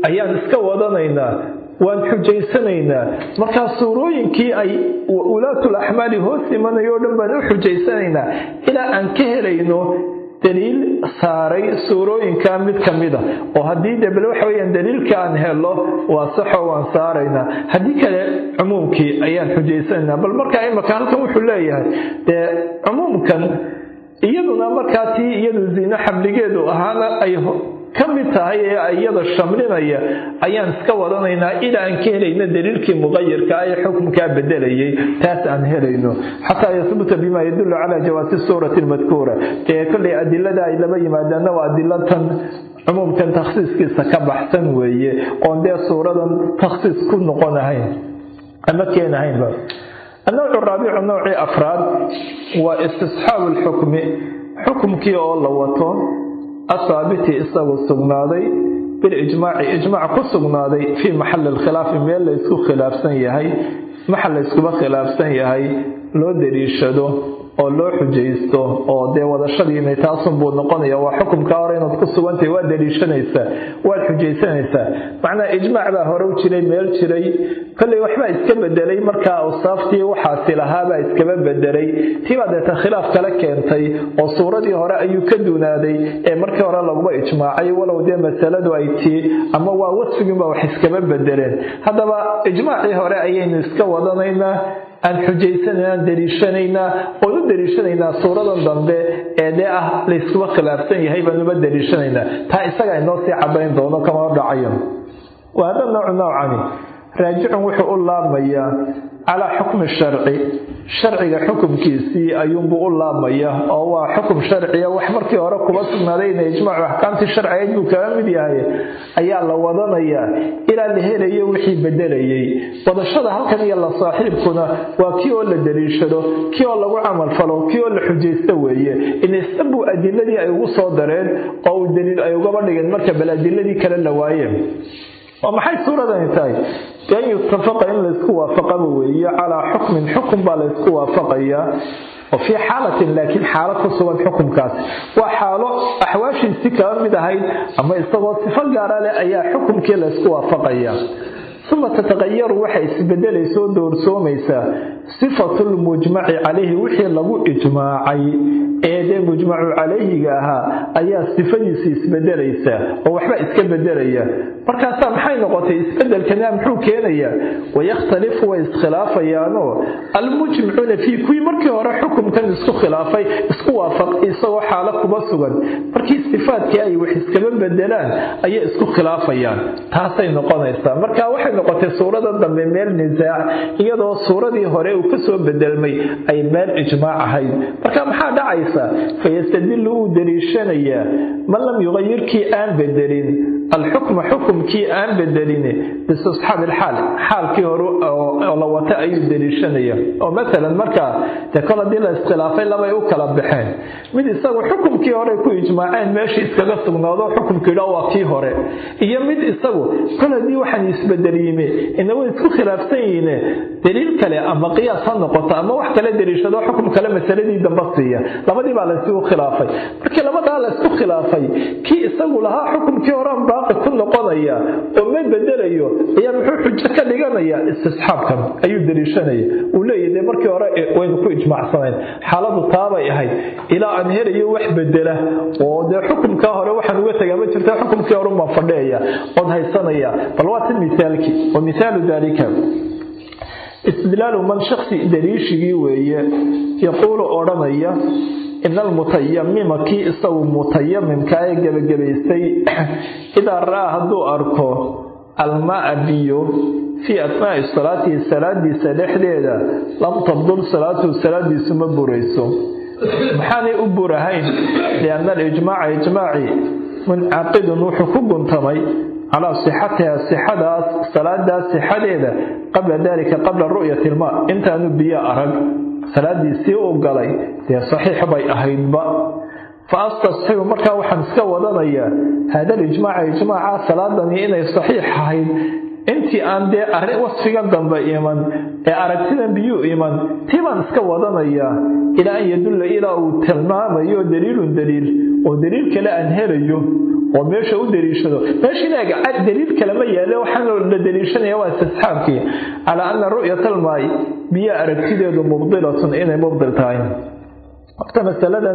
ayaan iska wadanaynaa waan xujaysanaynaa markaa suurooyinkii ay ulaatul axmaali hoos imanayo o dhan baan u xujaysanaynaa ilaa aan ka helayno daliil saaray suurooyinkaa mid ka mida oo haddii debel waxa weyaan daliilka aan helo waa saxoo waan saaraynaa haddii kale cumuumkii ayaan xujaysanaynaa bal markaa imaka halkan wuxuu leeyahay dee cumuumkan iyaduna markaa tii iyadu zino xamligeedu ahaana ay ka mid tahay ee iyada shamlinaya ayaan iska wadanaynaa ilaa aan ka helayno daliilkii muqayirka ee xukunkaa bedelayay taas aan helayno xataa yahbuta bima yadullu calaa jawaasi suurati almadkuura ee kolley adilada ay laba yimaadaanna waa adilatan cumuumkan takhsiiskiisa ka baxsan weeye oon dee suuradan takhsiis ku noqonahayn ama keenahaynba النوع الرابع النوع أفراد واستصحاب الحكم حكمكي أو لوطو الثابت إصابة السجنادي بالإجماع إجماع كالسجنادي في محل الخلاف ميل يسكو خلاف سنيهي محل يسكو خلاف سنيهي لو دريشدو oo loo xujaysto oo dee wadashadiina taasun buu noqonaya waa xukunka hore inaad ku sugantay waa daliishanaysaa waad xujaysanaysaa macnaa ijmaac baa hore u jiray meel jiray kolley waxbaa iska bedelay markaa awsaaftii waxaasi lahaabaa iskaba bedelay tiibaa deeta khilaaf kala keentay oo suuradii hore ayuu ka dunaaday ee markii hore laguma ijmaacay walow dee masaladu ay tii ama waa wasfigiinbaa wax iskaba bedeleen haddaba ijmaacii hore ayaynu iska wadanaynaa aan xujaysanaynaa daliishanaynaa oon u daliishanaynaa suuradan dambe ee dee ah layskuba khilaafsan yahay baan uba daliishanaynaa taa isaga inoo sii cadayn doono kama hodhacayo wahada noocu noocani raajicun wuxuu u laabmayaa calaa xukmi sharci sharciga xukumkiisii ayuunbuu u laabmaya oo waa xukum sharciya wax markii hore kuba sugnaaday ina ijmaacu axkaamtii sharcigeed buu kaga mid yahay ayaa la wadanayaa ilaa la helayo wixii bedelayay wadashada halkan iyo la saaxiibkuna waa kii oo la daliishado kii oo lagu camalfalo kii oo la xujaysto weeye in istanbul adiladii ay ugu soo dareen oo uu daliil ay ugaba dhigeen marka bal adiladii kale la waayeen ومحي سورة انتهي بأن يتفق إن لسكوا وافقه وهي على حكم بالسكوا وافقيا وفي حالة لكن حالة صوت حكم كاس وحالة أحواش استكرار بدهين أما استوى صفة جارة لأي حكم كلا سكوا وافقيا ثم تتغير وحي سبدل يسود دور سوميسا صفة المجمع عليه وحي لغو إجماعي eede mujmacu calayhiga ahaa ayaa sifadiisa isbedelaysa oo waxba iska bedelaya markaas maxay noqotay isbedelkana muxuu keenayaa wayakhtalifu wa iskhilaafayaano almujmicuna fi kuwi markii hore xukunkan isku khilaafay isku waafaq isagoo xaalad kuba sugan markii sifaadkii ay wax iska bedelaan ayay isku khilaafayaan taasay noqonaysaa marka waxay noqotay suurada dambe meel nisaac iyadoo suuradii hore uu ka soo bedelmay ay meel ijmaac ahayd marka maxaa dhacay فيستدل دليشانيا من لم يغير كي آن بدلين الحكم حكم كي آن بدلين باستصحاب الحال حال كي لو تأي دليشانيا أو مثلا مركا تقول دي الاستخلافين لما يوكل بحين من يساوي حكم كي هوري كو إجماعين ماشي اسكاقصوا نوضو حكم كي لو كي هوري إيا من يساوي كل دي وحن يسبدليمي إنه يسكو خلافسين دليل كلا أما قياس نقطة أما وحكا لا دليشة حكم كلا مسألة دي دنبسية labadii baa la isku khilaafay markii labadaa la isku khilaafay kii isagu lahaa xukunkii horaan baaqi ku noqonaya oo ma bedelayo ayaa muxuu xujo ka dhiganaya istisxaabkan ayuu daliishanaya uu leeyahay markii hore waynu ku ijmaacsaneen xaaladu taabay ahayd ilaa aan helayo wax bedela oo dee xukunka hore waxaan uga tagaa ma jirta xukunkii hore ma fadhiya oo haysanaya bal waa tan misaalki oo misaalu dalika استدلال من شخص دليشي وهي يقول أورانيا إن المتيمم كي استو متيمم كاي جبجبيستي إذا رأى هدو أركو الماء بيو في أثناء الصلاة دي سلاح ليدا لم تبدل صلاة دي سم بريسو محاني أبورهين لأن الإجماع إجماعي منعقد وحكم تمي على صحتها صلاة صحتها قبل ذلك قبل رؤية الماء انت نبيا أرق صلاة دي سيء قلي دي صحيح بي أهيد با فأستصحيح مركا وحنسكا ودنيا هذا الإجماع صلاة دي إنه صحيح أهيد انتي aan dee wasfigan dambe iman ee aragtidan biyo iman tiban iska wadanaya ilaa yadulla ilaa uu tilmaamayo daliil oo daliil kale aan helayo oo meesha u daliishado meeshinaga daliil kale ma yaalo waxaan la daliishanaya waa istisxaabkii ala anna ru'yat al-ma'i biya aragtideedu mubdilatun inay mubdil tahay waqta masaladan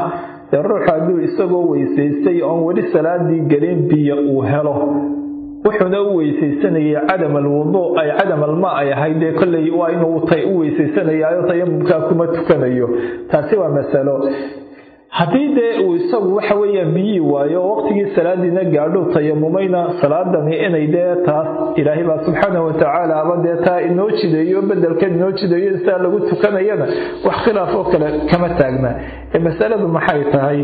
ruuxa hadduu isagoo weysaystay oon weli salaadii gelin biyo uu helo wuxuuna u weysaysanayay cadam alwudu ay cadam alma ay ahayd kolley waa inuu u weysaysanayaayo tayamumkaa kuma tukanayo taasi waa masalo haddii dee uu isagu waxa weeyaan biyii waayo waqtigii salaadiina gaadho tayamumayna salaadani inay dee taas ilaahay baa subxaanahu watacaala aba dee taa inoo jideeyo bedelkeed inoo jideeyo insaa lagu tukanayana wax khilaaf oo kale kama taagna masaladu maxay tahay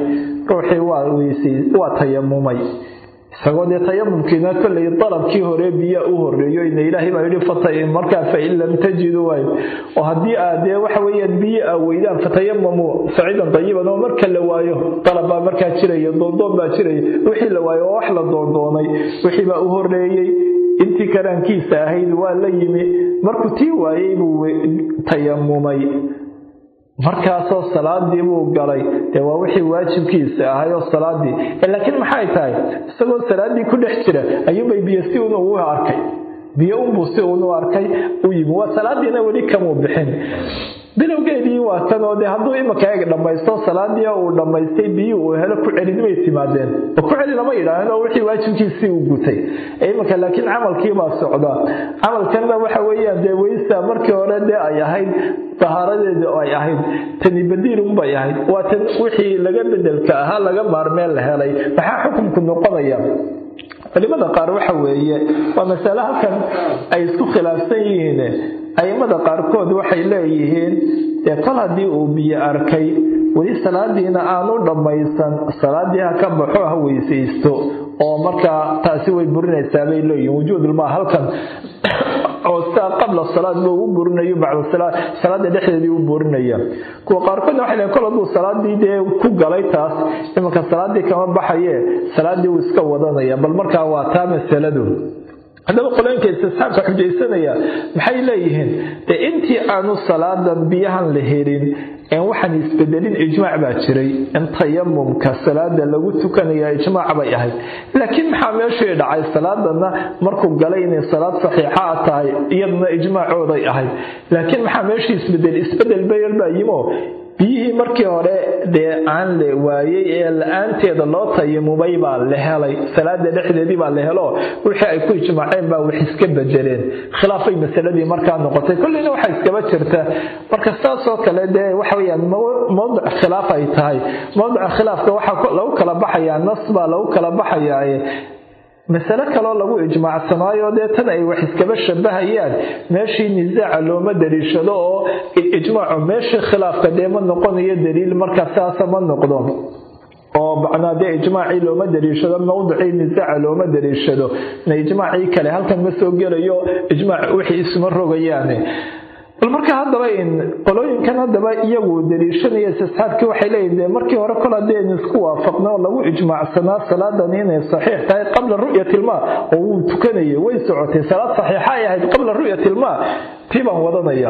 ruuxii waa tayamumay isagoo dee tayamumkiina kolley dalabkii hore biya u horeeyo ina ilaahay baa yidhi fatay markaa fa in lam tajidu waayo oo haddii aad dee waxa weeyaan biyo aa weydaan fatayamamu saciidan dayiban oo marka la waayo dalab baa markaa jiraya doondoon baa jiraya wixii la waayo waa wax la doondoonay wixii baa u horeeyey intii karaankiisa ahayd waa la yimi markuu tii waayey buu tayamumay markaasoo salaadii buu galay dee waa wixii waajibkiisa ahayoo salaadii laakiin maxay tahay isagoo salaadii ku dhex jira ayuubay biyo si un ugu arkay biyo unbuu si un u arkay u yimi waa salaadiina weli kamuu bixin bilowgeedii waa kanoo dee hadduu imaka eeg dhammaysto salaadii uu dhammaystay biyii uu helo ku celin way timaadeen oo ku celin lama yidhaahin oo wixii waajibkiisii uu gutay imaka laakiin camalkii baa socdaa camalkanna waxa weeyaan dee weysa markii hore dee ay ahayd tahaaradeeda oo ay ahayd tani badiilun bay ahayd waa tan wixii laga bedelka ahaa laga maarmeen la helay maxaa xukunku noqonaya culimada qaar waxa weeye waa masale halkan ay isku khilaafsan yihiin aimada qaarkood waxay leeyihiin dee kol haddii uu biyo arkay weli salaadiina aanu dhammaysan salaadii ha ka baxo ha weysaysto oo markaa taasi way burinaysaa bay leeyihiin wujuudulmaa halkan oo sidaa qabla salaad buu u burinayo bacda salaada dhexdeedii u burinaya kuwa qaarkoodna waxay leeyihin kol hadduu salaadii dee ku galay taas imanka salaadii kama baxaye salaadii uu iska wadanaya bal markaa waa taa masaladu haddaba qolooyinka istisxaabka xujaysanaya maxay leeyihiin dee intii aanu salaadan biyahan la helin waxaan isbedelin ijmaac baa jiray in tayamumka salaada lagu tukanaya ijmaac bay ahayd laakiin maxaa meeshii dhacay salaadana markuu galay inay salaad saxiixa tahay iyaduna ijmaacooday ahayd laakiin maxaa meeshii isbedel bayal baa yimo biyihii markii hore dee aan la waayey ee la-aanteeda loo tayamumay baa la helay salaada dhexdeedii baa la helo wixii ay ku ijmaaceen baa wax iska bedeleen khilaafay masaladii markaa noqotay kullina waxaa iskaba jirta marka saasoo kale dee waxa weyaan mawduc khilaaf ay tahay mawduca khilaafka waxaa lagu kala baxayaa nas baa lagu kala baxayaa masale kaloo lagu ijmaacsanaayo dee tan ay wax iskaba shabahayaan meeshii nisaaca looma daliishado oo ijmaacu meeshii khilaafka dee ma noqonayo daliil markaa saasa ma noqdo oo macnaa dee ijmaacii looma daliishado mawducii nisaaca looma daliishado na ijmaacii kale halkan ma soo gelayo ijmaac wixii isma rogayaane bal marka haddaba qolooyinkan haddaba iyagu daliishanaya istisxaabkii waxay leeyihin markii hore kol haddii aynu isku waafaqno oo lagu ijmaacsanaa salaadan inay saxiix tahay qabla ru'yati ilmaa oo wuu tukanayay way socotay salaad saxiixa ay ahayd qabla ru'yati ilmaa tii baan wadanaya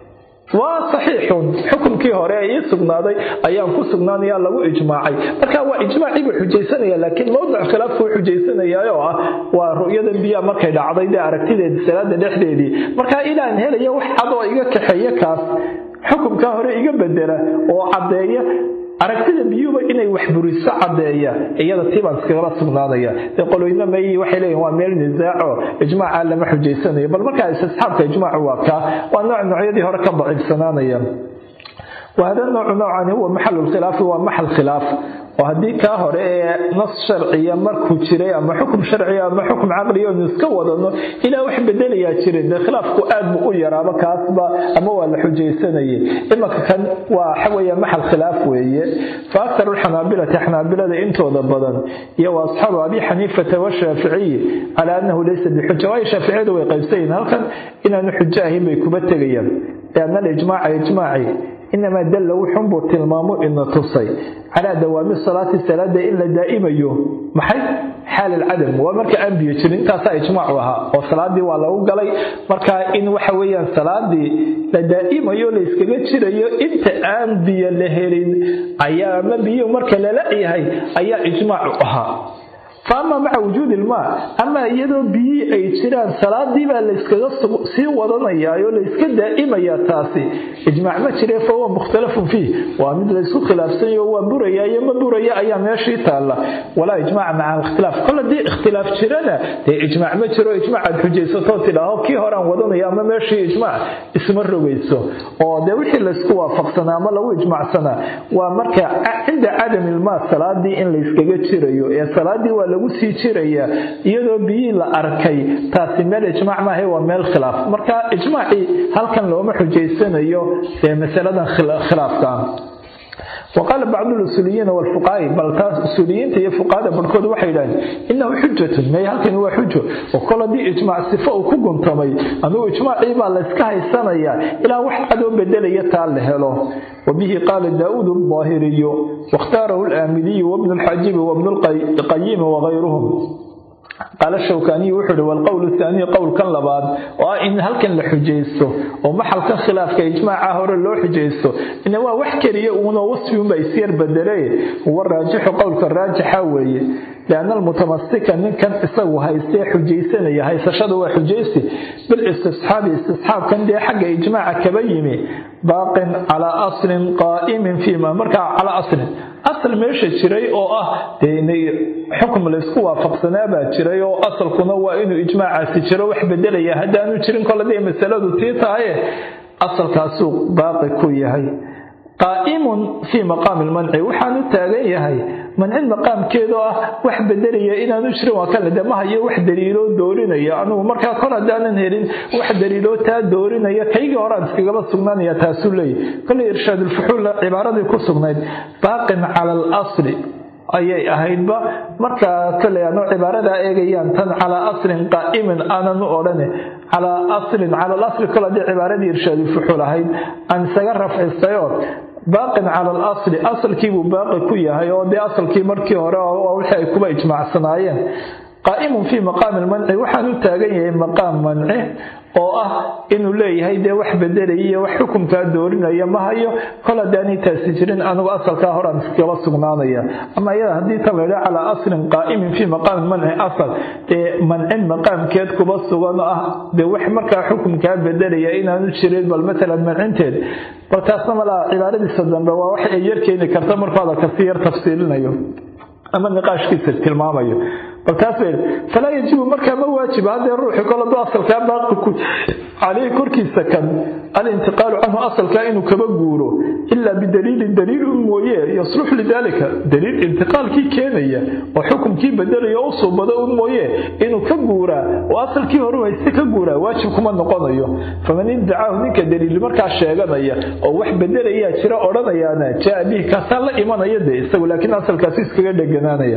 waa saxiixun xukunkii hore ee ii sugnaaday ayaan ku sugnaanayaa lagu ijmaacay marka waa ijmaacii buu xujaysanaya laakiin mawduc khilaafku xujaysanaya oo ah waa ru'yada biyaa markay dhacday dee aragtideedii salaada dhexdeedii marka ilaan helaya wax cad oo iga kaxeeya kaas xukunka hore iga bedela oo caddeeya aragtida biyuuba inay wax buriso caddeeya iyada tiibaan iskagala sugnaanaya dee qoloyna may waxay leeyihin waa meel nisaaco ijmaaca lama xujaysanayo bal markaa istisxaabka ijmaacu waa kaa waa noocyadii hore ka daciifsanaanaya وهذا النوع نوعا هو محل الخلاف ومحل خلاف وهذه كهر نص شرعي مركو جري أما حكم شرعي أما حكم عقلي ونسكوض أنه إلى واحد بدل ياتشري خلاف قاد مؤير أما كاسبة أما ولا حجي سنية إما كان وحوي محل خلاف وهي فأكثر الحنابلة إنتو ضبضا يو أصحاب أبي حنيفة والشافعي على أنه ليس بحجة وأي شافعي ويقيسين هل كان إن حجاه بيكوبت غير لأن الإجماع إجماعي إنما دل وحنبو تلمامو إن تصي على دوام الصلاة إلا دائما يوم محي حال العدم ومركا أنبيا تلين تاسا إجماعها وصلاة دي ولو قلي مركا إن وحويا صلاة دي لدائما يوم ليسكا تشيريو إنت أنبيا لهرين أيام بيو مركا للأي هاي أيا إجماعها فأما مع وجود الماء أما يدو بي أي جيران صلاة دي بقى لإسكا سي وضنيا يو لإسكا دائما يا تاسي إجماع ما جري فهو مختلف فيه ومن لإسكو خلاف سنة هو بريا يما بريا أيام يشي تالا ولا إجماع مع الاختلاف كل دي اختلاف جيرانا دي إجماع ما جرو إجماع الحجي ستوتي لها كي هوران وضنيا ما ماشي إجماع اسم الربيسو oo de wixii la isku waafaqsanaa ama lagu ijmaacsanaa waa marka inda adam ilma salaadii in la iskaga jirayo ee salaadii waa lagu sii jiraya iyadoo biyi la arkay taasi meel ijmaac ma ahay waa meel khilaaf marka ijmaaci halkan looma xujeysanayo ee masaladan khilaafka وقال بعض الأصوليين والفقهاء بل الأصوليين هي فقهاء بركود وحيدان إنه حجة ما يمكن هو حجة وكل دي إجماع صفاء وكوكم طمي أنه إجماع إيبا لسكاه السنة إلى واحد عدو بدل يتعله له وبه قال داود الظاهري واختاره الآمدي وابن الحجيب وابن القيم وغيرهم قال الشوكاني وحده والقول الثاني قول كان لبعض وإن هل كان لحجيسته ومحل كان خلاف كإجماع هور اللو حجيسته إنه هو وحكري ونوصفهم بيصير بدليه والراجح قول كالراجح هوي لأن المتمسك أن كان إسوه هايستي حجيسين هايسشدوا حجيسي بالاستصحاب كان دي حق إجماع كبيمي باق على أصل قائم فيما مركع على أصل ماشي جري أو حكم الاسكو وافقسنا با جري أو أصل كنا وإنه إجماع سجري وح بدلية هدانو جرين كل دي مسألة تيتا هاي أصل كاسوق باقي كوي هاي قائم في مقام المنع وحانو تاغي هاي منع المقام كيدو وح بدلية إنا نشري وكان لدى هي وح دليلو دورينا يعني مركا كنا دانا نهرين وح دليلو تا دورينا كيغي وران سكيغا سغنان يا تاسولي كل إرشاد الفحول عبارة يكون سغنان باق على الأصل ayay ahaydba marka kale aan cibaarada eegayaan tan ala aslin qaa'iman aanan orane ala aslin ala asl kala di cibaarada irshaad fuxul ahayd aan saga rafcisayo baaqin ala asl asalkii buu baaqi ku yahay oo de asalkii markii hore oo waxay kuba ijmaacsanaayeen قائم في مقام المنع وحن تاغنيه مقام منع oo ah inuu leeyahay de wax bedeliyo wax xukunka doorinaya ma hayo kala daani taasijirin anigu asalka horan iskaba sugnaanaya ama iyada hadii tabeeyo ala aslin qaa'im fi maqam man'i asal man'in maqamkeed kuba sugan ah de wax marka xukunka bedeliyo inaanu jirin bal mesela man'inteed bal taasna mala cibaaradiisa dambe waa wax ay yarkeeni karta markaada ka sii yar tafsiilinayo ama niqaashkiisa tilmaamayo balkaasay fala yajibu marka ma waajib hada ruuxi kala do asalka baaqi ku عليه كركي سكن الانتقال عنه أصل كائن كبجوره إلا بدليل مويه يصلح لذلك دليل انتقال كي كينية وحكم كي بدل يوصل بدأ مويه إنه كبجوره وأصل كي هو يستكبوره واشبكم النقاضية فمن ادعاه منك دليل مركع الشيغانية أو واحد بدل إياه شراء أرضية أنا جاء به كسال إيمان يده يستوي لكن أصل كاسيس كجد جنانية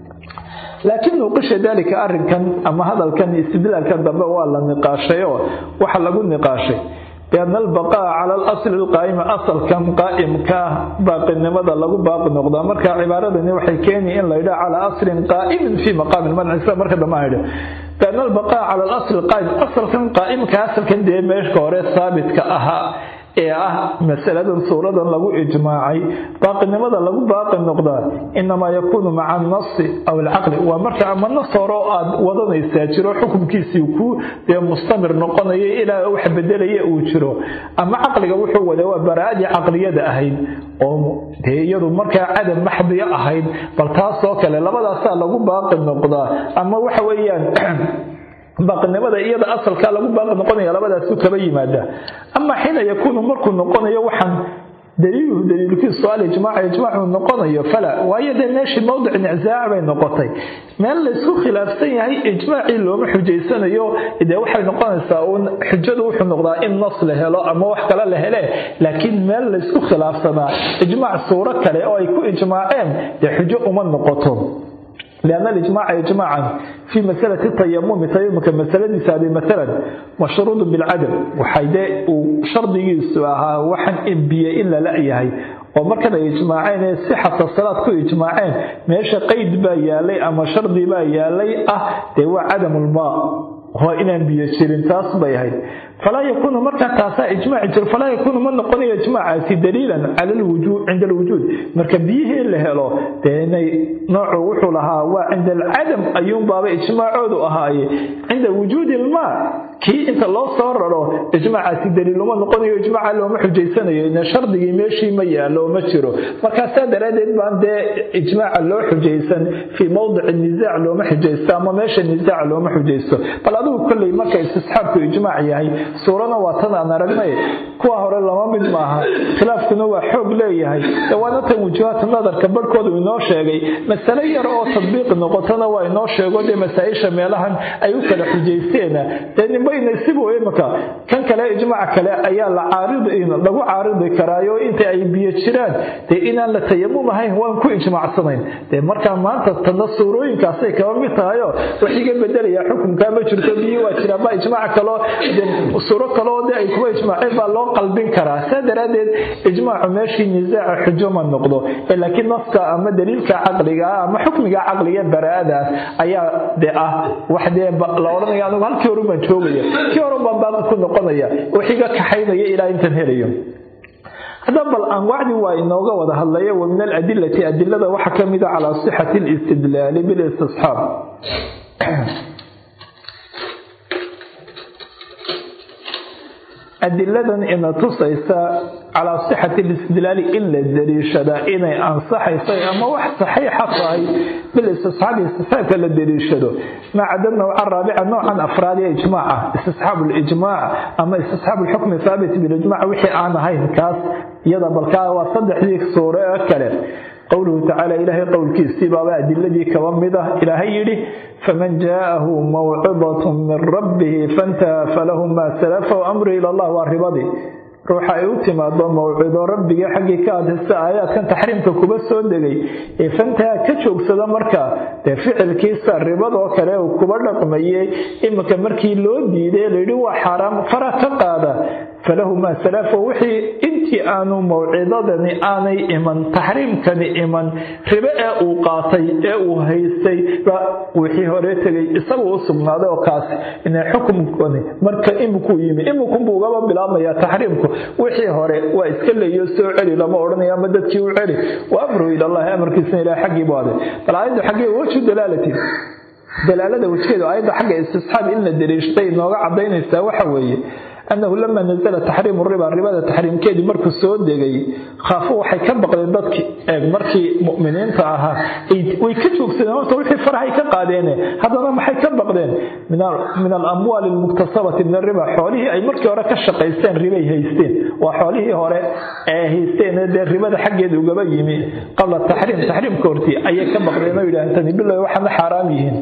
لكن نقش ذلك أركن أما هذا كان استدلال كان ضبط والله نقاشة وحل أقول نقاشة بأن البقاء على الأصل القائم أصل كم قائم كباقي النمضى لغو باقي النقضى مركا عبارة نوحي كيني إن لا يدع على أصل قائم في مقام المنع مركا دمائده بأن البقاء على الأصل القائم أصل كم قائم كأصل كان دي ميش كوري ثابت كأها مسألة صورة لغو إجماعي باقي النمضى لغو باقي النقضى إنما يكون مع النص أو العقل ومركا أما النص وراء وضن يستاجر حكم كيسيوكو مستمر نقضي إلى أوحب بدلية أوجره أما عقل وحو ودواء براءة عقلية أهين يدو مركا عدم محضية أهين فالتاسوك لبدا سأل لغو باقي النقضى أما وحويان باقنimada iyada asalka lagu baaqi noqonaya labadaas ku kaba yimaada ama xina yakunu markuu noqonayo waxan daliilkii su'aal ijmaacu noqonayo fala waayada meeshi mowdic nizaac bay noqotay meel la isku khilaafsan yahay ijmaaci looma xujeysanayo ida waxay noqonaysaa oo xujadu wuxuu noqdaa in nas la helo ama wax kale la hele laakiin meel la isku khilaafsanaa ijmaac suura kale oo ay ku ijmaaceen xujo uma noqoto لأن الإجماع إجماعا في مسألة التيمم كمسألة هذه مثلا مشروط بالعدم وحيداء وشرط يسوعها وحن إنبياء إلا لأيهي ومركز إجماعين صحة الصلاة كل إجماعين ماشي قيد بايالي أما شرط بايالي هو عدم الماء هو إن أنبياء شيرين تصبيهي فلا يكون مركا تاسا إجماع جر فلا يكون من نقني إجماع دليلا على الوجود عند الوجود مركا بيه اللي هلو تاني نوع وحولها وعند العدم أيوم باب إجماع عودو أهاي عند وجود الماء كي انت الله صار إجماع دليل ومن نقني إجماع لو محجيسان إن شرط يمشي ميا لو مشرو مركا سادر هذا بعد إجماع لو حجيسان في موضع النزاع لو محجيسان ما ماشي النزاع لو محجيسان فالأدو كل مركا استصحاب إجماع يعني suurana waa tan aan aragnay kuwa hore lama mid maaha khilaafkuna waa xoog leeyahay dawaana tan wujuhaad nadarka barkoodu inoo sheegay mas'ala yar oo tadbiiq noqotana waa inoo sheego de masaa'isha meelahan ay u kala xujeysteen tan bayna sibo imaka kan kale ijmaac kale ayaa la lagu caaridi karaayo inta ay biyo jiraan de inaan la tayammum ahayn waan ku ijmaacsanayn de marka maanta tan suurooyinkaas ay ka mid tahay waxiga bedelaya xukunka ma jirto biyo waa jira ba ijmaac kale suuro kale oo ay ku ijmaaceen baa loo qalbin karaa sadaradeed ijmaacu meeshii nizaac xujo ma noqdo laakiin naska ama daliilka aqliga ama xukmiga aqliga baraadaas ayaa waxde la oranayo anigu halkii hore ma joogaya kii hore baan ku noqonaya waxiga ka xaynaya ilaa intan helayo هذا بل أنواع وإنه وضع الله ومن الأدلة أدلة وحكمت على صحة الاستدلال بالاستصحاب أدلة إن تصيص على صحة الاستدلال إلا الدليشة إن أنصح يصير أما واحد صحيح صحيح بالاستصحاب استصحاب الدليشة ما عدم نوع الرابع نوعا أفراد إجماع استصحاب الإجماع أما استصحاب الحكم ثابت بالإجماع وحي أنا هاي الكاس يضع بالكاس وصدح ذيك صورة كلام قوله تعالى إلهي قول كيسي بابا أدلة كوامده إلهي يلي فمن جاءه موعظة من ربه فانتهى فله ما سلف وأمره إلى الله والرباضي روح أيوتي ما ضم موعظة ربك حقي كاد السآيات كان تحريمك كبس ودقي فانتهى كتشوك سلامركا فعل كيسا الرباض وكراه وكبر لقميه إما كمركي لودي ليلو حرام فرق قادة فله ما سلف وحي انتي آنو موعظتني آني إيمان تحريم كان إيمان رباء وقاطي وهيستي وحي هوريتي إسابه صبنا هذا وقاس إن حكم كوني مركا إمكو يمي إمكو بوغابا بلا ما يتحريمكو وحي هوري وإسكال يسوع علي لما أردنا يا مدتي وعلي وأمره إلى الله أمر كسن إلى حقي بواده فالعيد حقي وشو دلالتي دلالة وشكيدو عيد حقي استصحاب إلنا الدريشتين وقع عبدين يستوى حوي أنه لما نزل تحريم الربا تحريم كيدي مركو السود دي خافوا وحي كبق للددك مركي مؤمنين فاها ويكتبوا سنوات وحي فرحي كقادين هذا ما حي كبق لين من الأموال المكتسبة من الربا حواليه أي مركي وراك الشقيستين ربا هيستين وحواليه وراك هيستين الربا ده حق يدو قبيمي قبل تحريم كورتي أي كبق لين ويلا أنتني بالله وحنا حراميين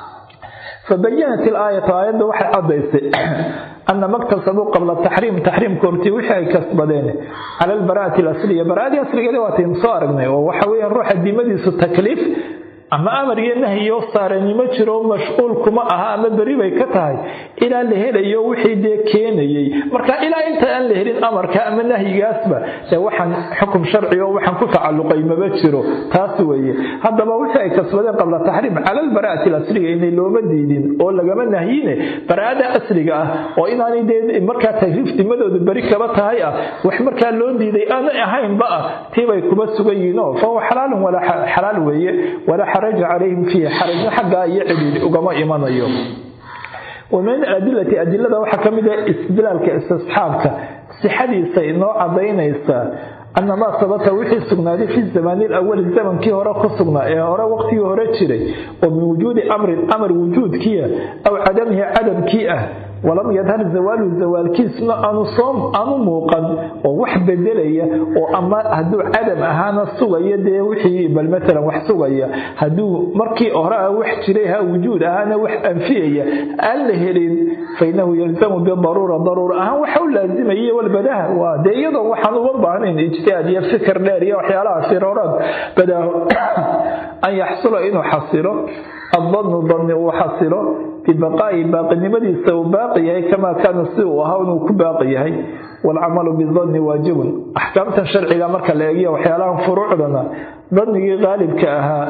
فبينت الآية آية وحي عضيسي أن ما اكتسبوا قبل تحريم كورتي وحي كسبدين على البراءة الأصلية براءة الأصلية دواتين صارقنا وحويا نروح الدمديس التكليف أما أمر ينهي يوصارني ما جرو مشغول كما أها أما بريبا كتاي إلى اللي هلا يوحي دي كيني مركا إلى أنت أن لهرين أمر كأما نهي قاسبة سوحا حكم شرعي وحا كتعلقي ما بجرو تاسوي هذا ما وحي كسبدين قبل التحريم على البراءة الأصلية إني لو مديدين أولا قبل نهيين براءة أصلية وإناني دي مركا تكليف دمدو دي بريكا بتايا وح مركا لون دي أنا أهين بقى تيبا يكبسوينو فهو حلال ولا حلال ولا حرج عليهم فيه حرج حقا يعدي وقما إيمان اليوم ومن أدلة وحكمت استدلال كاستصحابك صحدي سينو عضينيسا أن ما ثبت وحي السجنادي في الزمان الأول الزمن كي هراء قصنا هراء وقتي هراء تشري ومن وجود أمر وجود كيه أو عدمه عدم كيه ولم يظهر الزوال كيسنا أنو صوم أنو موقن ووحب بدلية وأما هدو عدم أهانا الصغية دي وحي بل مثلا وحصغية هدو مركي أهراء وحشريها وجود أهانا وحأنفية الهرين فإنه يلزم بالضرورة أهان وحول لازمية والبداها ودي يضع وحانو وضعين اجتهاد يفكر نارية وحيالها سيرورات بدأ أن يحصل إنه حصيره الظن وحصيره في بقاء باقي نمدي سو باقي كما كان السوء وهاونه كباقي والعمل بالظن واجب أحكام الشرع إلى مركز لاقيه وحيالهم فروع لنا ظني غالب كأها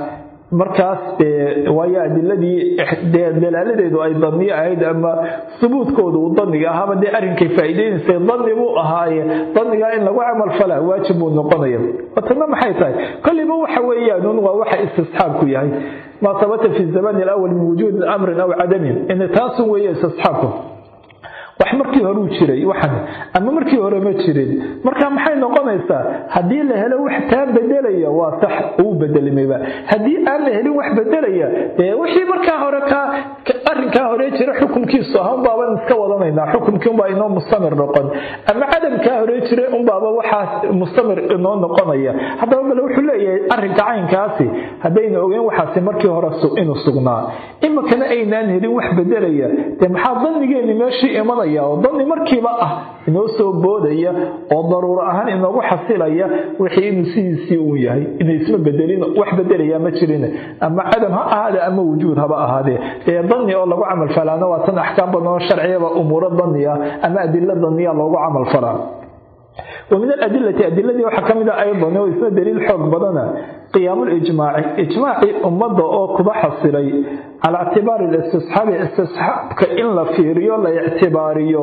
markaas waayo adiladii dalaaladeedu ay dani ahayd ama subuudkoodu uu daniga ahaaba dee arrinkay faa'iideynaysa dani buu ahaaye danigaa in lagu camal falaa waajib buu noqonaya watana maxay tahay kolliba waxa weeyaan waa waxa istisxaabku yahay ma sabata fi zaman al-awwal min wujud amrin aw adamin in taasu weeye istisxaabku wax markii hore u jiray waxan ama markii hore ma jirin marka maxay noqonaysaa hadii la helo wax taa bedelaya waa sax uu bedelmayba hadii aan la helin wax bedelaya wixii marka hore ka arrinka hore jira xukunkiisu ahaan baaban iska wadanayna xukunkii baa inoo mustamir noqon ama cadamka hore jira baaba waxa mustamir inoo noqonaya hadaba bal wuxuu leeyahay arrinka caynkaasi hadayna ogeyn waxaasi markii hore inuu sugnaa imakana aynaan helin wax bedelaya maxaa dhannigeeni meeshii imanaya oo dhanni markiiba inoo soo boodaya oo daruuro ahaan inoogu xasilaya wixii inuu sidiisii uu yahay inay isma bedelin wax bedelaya ma jirin ama cadam ha ahaade ama wujuud haba ahaade dhanni oo lagu camal falaana waa tan axkaam badan oo sharciyeeba umuuro dhanniya ama adilla dhanniya loogu camal falaa ومن الأدلة أدلة وحكمنا أيضا وإسمه دليل حق بدنا قيام الإجماع أمضى أو كبح الصلي على اعتبار الاستصحاب كإن لا في ريو لا اعتباريو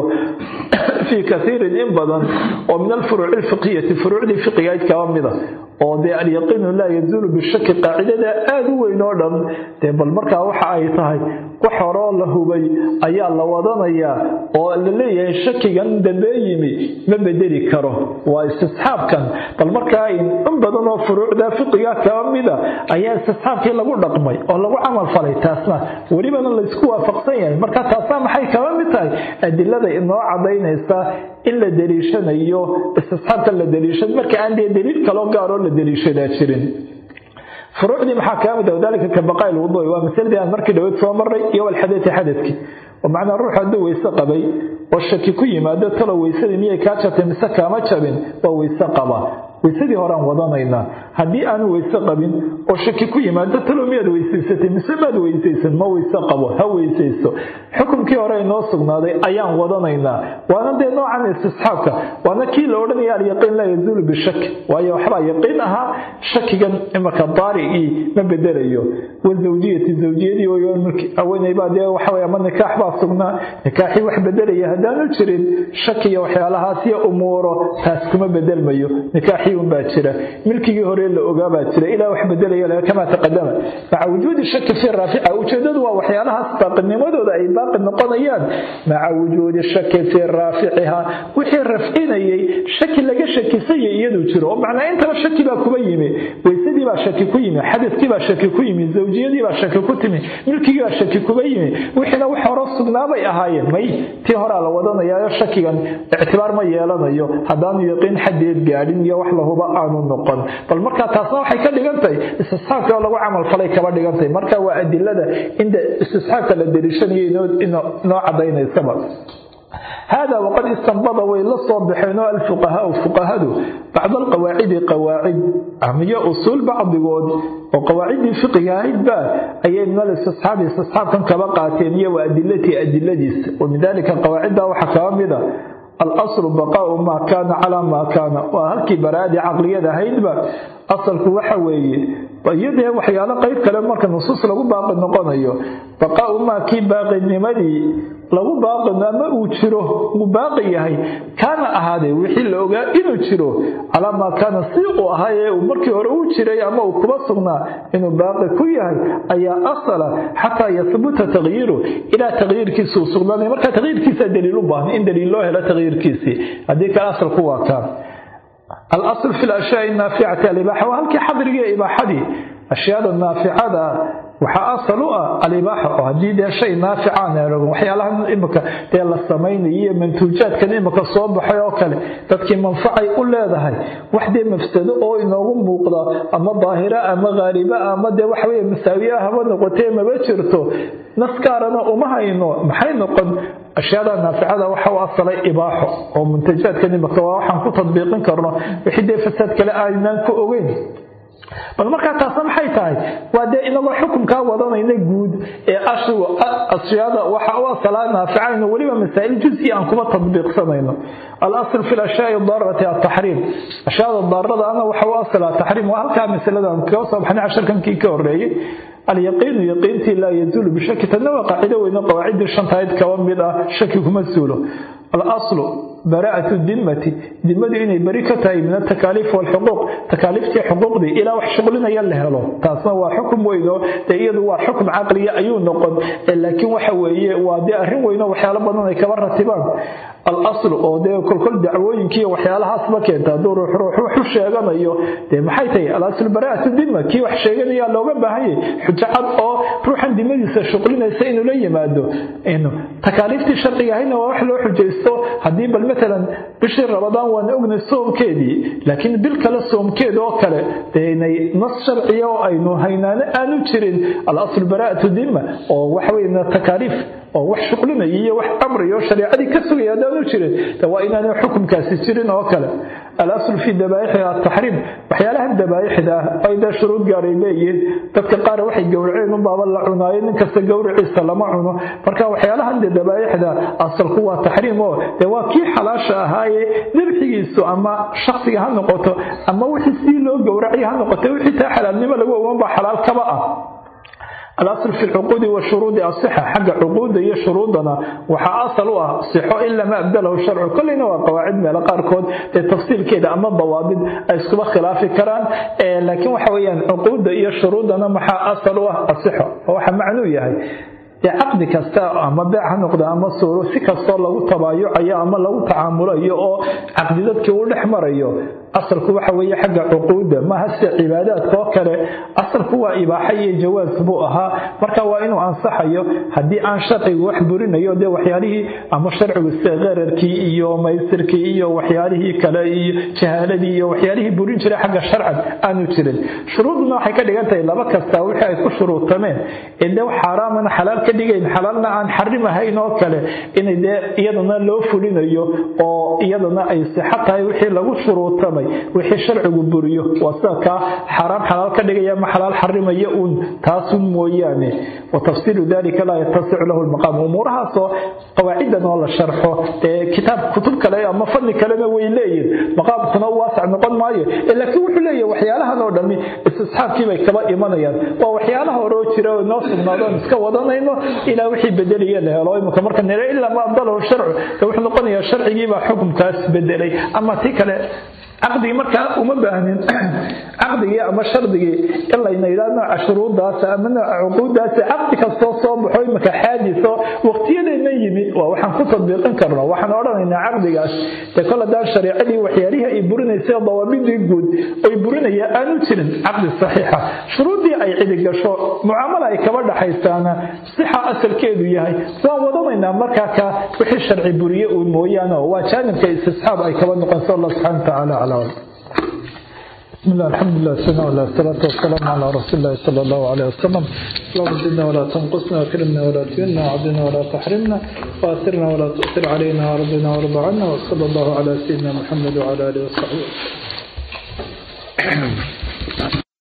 في كثير إنبضا ومن الفروع الفقهية فروع الفقهية كوامضة وذي اليقين لا يزول بالشك قاعدة آذو نورا بل مركا وحا أيطاي وحرا له بي أيا الله وضانيا واللي الشك عند بيمي ما بدري كره واستصحاب كان بل مركا إنبضا وفروع ذا فقهية كوامضة أيا استصحاب كي لغو رقمي أو لغو عمل فلي تاسنا وليبنا اللي اسكوا فقصيا مركا تاسنا محي كوامضة أدلة إنه عضينا إلا دليشان أيوه استصحاب كلا دليشان مركا عندي دليل كلام قارون دليشada jirin furuucdi maxkamada wadalika ka baqay wuduuy waa masalada aan markii dhawaad soo maray iyo wal xadadki ومعنى الروح هذا ويسقبي والشك كي ما ده ترى ويسدي مية كاتشة مسكة ما تشبين ويسقبا ويسدي هران وضانينا هدي أنا ويسقبين والشك كي ما ده ترى مية ويسيستي مسمى ويسيسن ما ويسقبا هو ويسيسو حكم كي هران نوصلنا ده أيام وضانينا وأنا ده نوع عن استصحابك وأنا كي لورني على يقين لا يزول بالشك وهي وحرا يقينها شك جن إما كباري ما بدريه والزوجية الزوجية ويوم أول عبادة وحوي من نكاح باصقنا نكاحي وح بدريه هدان الشرين شكي وحيالها سي أموره تاسكما بدل مايو نكاحي وباتشرة ملكي هوري اللي باتشرة إلى وح بدريه كما تقدم مع وجود الشك في الرافعة وجدد وحيالها سباق النمود أي باقي النقضيان مع وجود الشك في الرافعها وحي الرفعين شك لقى شك سيء يدو شرو معنى أنت الشك باكويمي ويسدي باشك كويمي حدث كي باشك كويمي زوجيدي باشك كوتمي ملكي باشك كويمي وحنا وحرص bay ahaayeen may tii hore la wadanayo shakigan ictibaar ma yeelanayo hadaan yaqiin xadeed gaadhin iyo wax la huba aanu noqon bal marka taasna waxay ka dhigantay istisxaabka lagu camal falay kaba dhigantay marka waa adilada inda istisxaabka la dariishanayo inoo cadaynaysa هذا وقد استنبط وإلا صبحين الفقهاء بعض القواعد قواعد عمية أصول بعض وقواعد الفقهية أي من الاستصحاب كان كبقاتينية وأدلة ومن ذلك القواعد وحكام الأصل بقاء ما كان على ما كان وهلك برادي عقلية هيدبا أصل كوحوي ويده وحيانا قيد كلام مركا نصوص لغو باقي النقانيو بقاء ما كي باقي النمدي لغو باقي ما أوتشره مباقي هاي كان أهادي وحي لغا إنو تشره على ما كان سيقو هاي ومركي هرؤوتشره أما وكبصرنا إنو باقي كوي هاي أي أصل حتى يثبت تغييره إلى تغيير كيسو صغلاني مركا تغيير كيسا دليل بان إن دليل الله لا تغيير كيسي هذيك أصل قوة كان الأصل في الأشياء النافعة الإباحة وهلك حضرية إباحتي أشياء النافعة وحأصلوا الإباحة وهذه ده شيء نافع وحيالها إمك تيلا السمين هي منتوجات كان إمك الصواب حيوكل تذكي منفعة يقول لا ده هاي وحدة مفسدة أو إنه موقضة أما ظاهرة أما غاربة أما ده وحوية مساوية هوا نقطة ما بشرته نسكارنا ومهينو محينو قد أشياء نافعة وحوا أصل إباحة أو منتجات كان إمك وحن كتطبيقين كرنا وحدة فساد كلا آينان كأوين bal markaa taasna maxay tahay waa dee inagoo xukunkaa wadanayna guud ee ashyaada waxa u asalaa naaficayno weliba masaa'il juzi aan kuma tadbiiqsanayno al-asl fi al-ashya'i ad-darrati at-tahrim ashyaada darrada ana waxa u asalaa tahrim waa halka masaladan ka soo baxnay casharkankii ka horeeyay اليقين يقينتي لا يزول بشك تنوى قاعدة وإن قواعد الشنطة كوامدة شك كمسولة الأصل براءة الذمة ذمة إني بريكة من التكاليف والحقوق تكاليف حقوق دي إلى وحشغلنا يلا له تصنع حكم وينه تأييد حكم عقلي أيون نقد لكن وحوي ودي أهرم وينه وحيال بدنا كبر رتبان الأصل أو ده كل دعوين كي وحيالها أصبك أنت دور روح وشيغان أيوه ده محيتي الأصل براءة الذمة كي وحشيغان يلا وجنبه هي حجات أو روح عند مجلس شغلنا سينو لي ما ده إنه تكاليف الشرطية هنا وحلو حجيستو هدي مثلا بشهر رمضان وانا اغني الصوم كيدي لكن بالكلا الصوم كيد وكلا ديني نص شرعيه اينو هينان انو جيرين الاصل براءه الذمه او وحوي ان التكاليف oo wax shuqlina iyo wax amriyo shariicadii ka sugayaan aanu jirin waa inaan xukum kaasi jirin oo kale al-asl fi dabaa'ih at-tahrim waxyaalaha dabaa'ihda ay da shuruud gaaray leeyihiin dadka qaar waxay gowraceen baaba la cunaayo in kasta gowraciisa lama cuno marka waxyaalaha dabaa'ihda asalku waa tahrim oo waa kii xalaasha ahaaye dibxigiisu ama shakhsiga ha noqoto ama wixii si loo gowracay ha noqoto wixii taa xalaalnimo lagu ogaan xalaal kaba ah الأصل في العقود والشروط الصحة حق عقود هي شروطنا وحاصلها صحة إلا ما أبدله الشرع كلنا وقواعد من القاركود التفصيل كده أما الضوابط أسكب خلاف كران لكن وحويا عقود هي شروطنا محاصلها الصحة هو معنوية هي عقد كستا أما بيع نقد أما صورو سكستا لو تبايع أي أما لو تعامل أي أو عقدات كول حمر أي أصل هو حوي حق عقود ما هس عبادات كوكرة أصل هو إباحية جواز بوها مركا وإنه أنصحيه هدي أن شرعي وحبرين أيو ده وحياله أما شرع استغير كي إيو ما يصير كي إيو وحياله كلا شهادة إيو وحياله برين شرع حق الشرع أنو تشرد شروطنا حكا دقانتا إلا بكستا وحيا يكون شروط تمام إنه حرام حلال كدقين حلالنا أن حرمها إنه كلا إن ده إيادنا لو فلين أو إيادنا أي صحتها وحي لغو شروط تمام wixii sharcigu buriyo wasaka xaraam xalaal ka dhigaya ma xalaal xarimayo taasun mooyaane wa tafsiilu dalika la yattasi'u lahu al-maqam umuraha soo qawaacidan oo la sharxo kitab kutub kale ama fanni kale way leeyihiin maqaamkuna waasac noqon maayo laakiin wuxuu leeyahay waxyaalahan oo dhami istisxaabkii bay kaba imanayaan waa waxyaalaha hore jira oo noo sugnaadaan iska wadanayno ilaa wixii bedeliya la helo imka marka nira illa ma abdalahu sharcu wuxuu noqonayaa sharcigii baa xukunkaas bedelay ama tii kale عقدي مركا وما باهنين عقدي أما شرطي إلا إن إلى نوع شروط داس أما عقود داس عقدي كالصوص بحوي مكا حادثة وقتين يمي وحن خطط بيقنكرنا وحن أرى إن عقدي قاس تقول دار شريعي وحياريها يبورين يسير ضوابين يقود ويبورين هي أنوتين عقد الصحيحة شروطي أي عدق شو معاملة أي كبرد حيثانا صحة أسل كيدو يهي ووضمنا مركا وحي الشرعي بوريه ومويانا وشانم كيستصحاب أي كبرد نقص الله سبحانه وتعالى على بسم الله الحمد لله والصلاة والسلام على رسول الله صلى الله عليه وسلم اللهم زدنا ولا تنقصنا وكرمنا ولا تهنا وعدنا ولا تحرمنا وآثرنا ولا تؤثر علينا ورضنا ورضى عنا وصلى الله على سيدنا محمد وعلى آله وصحبه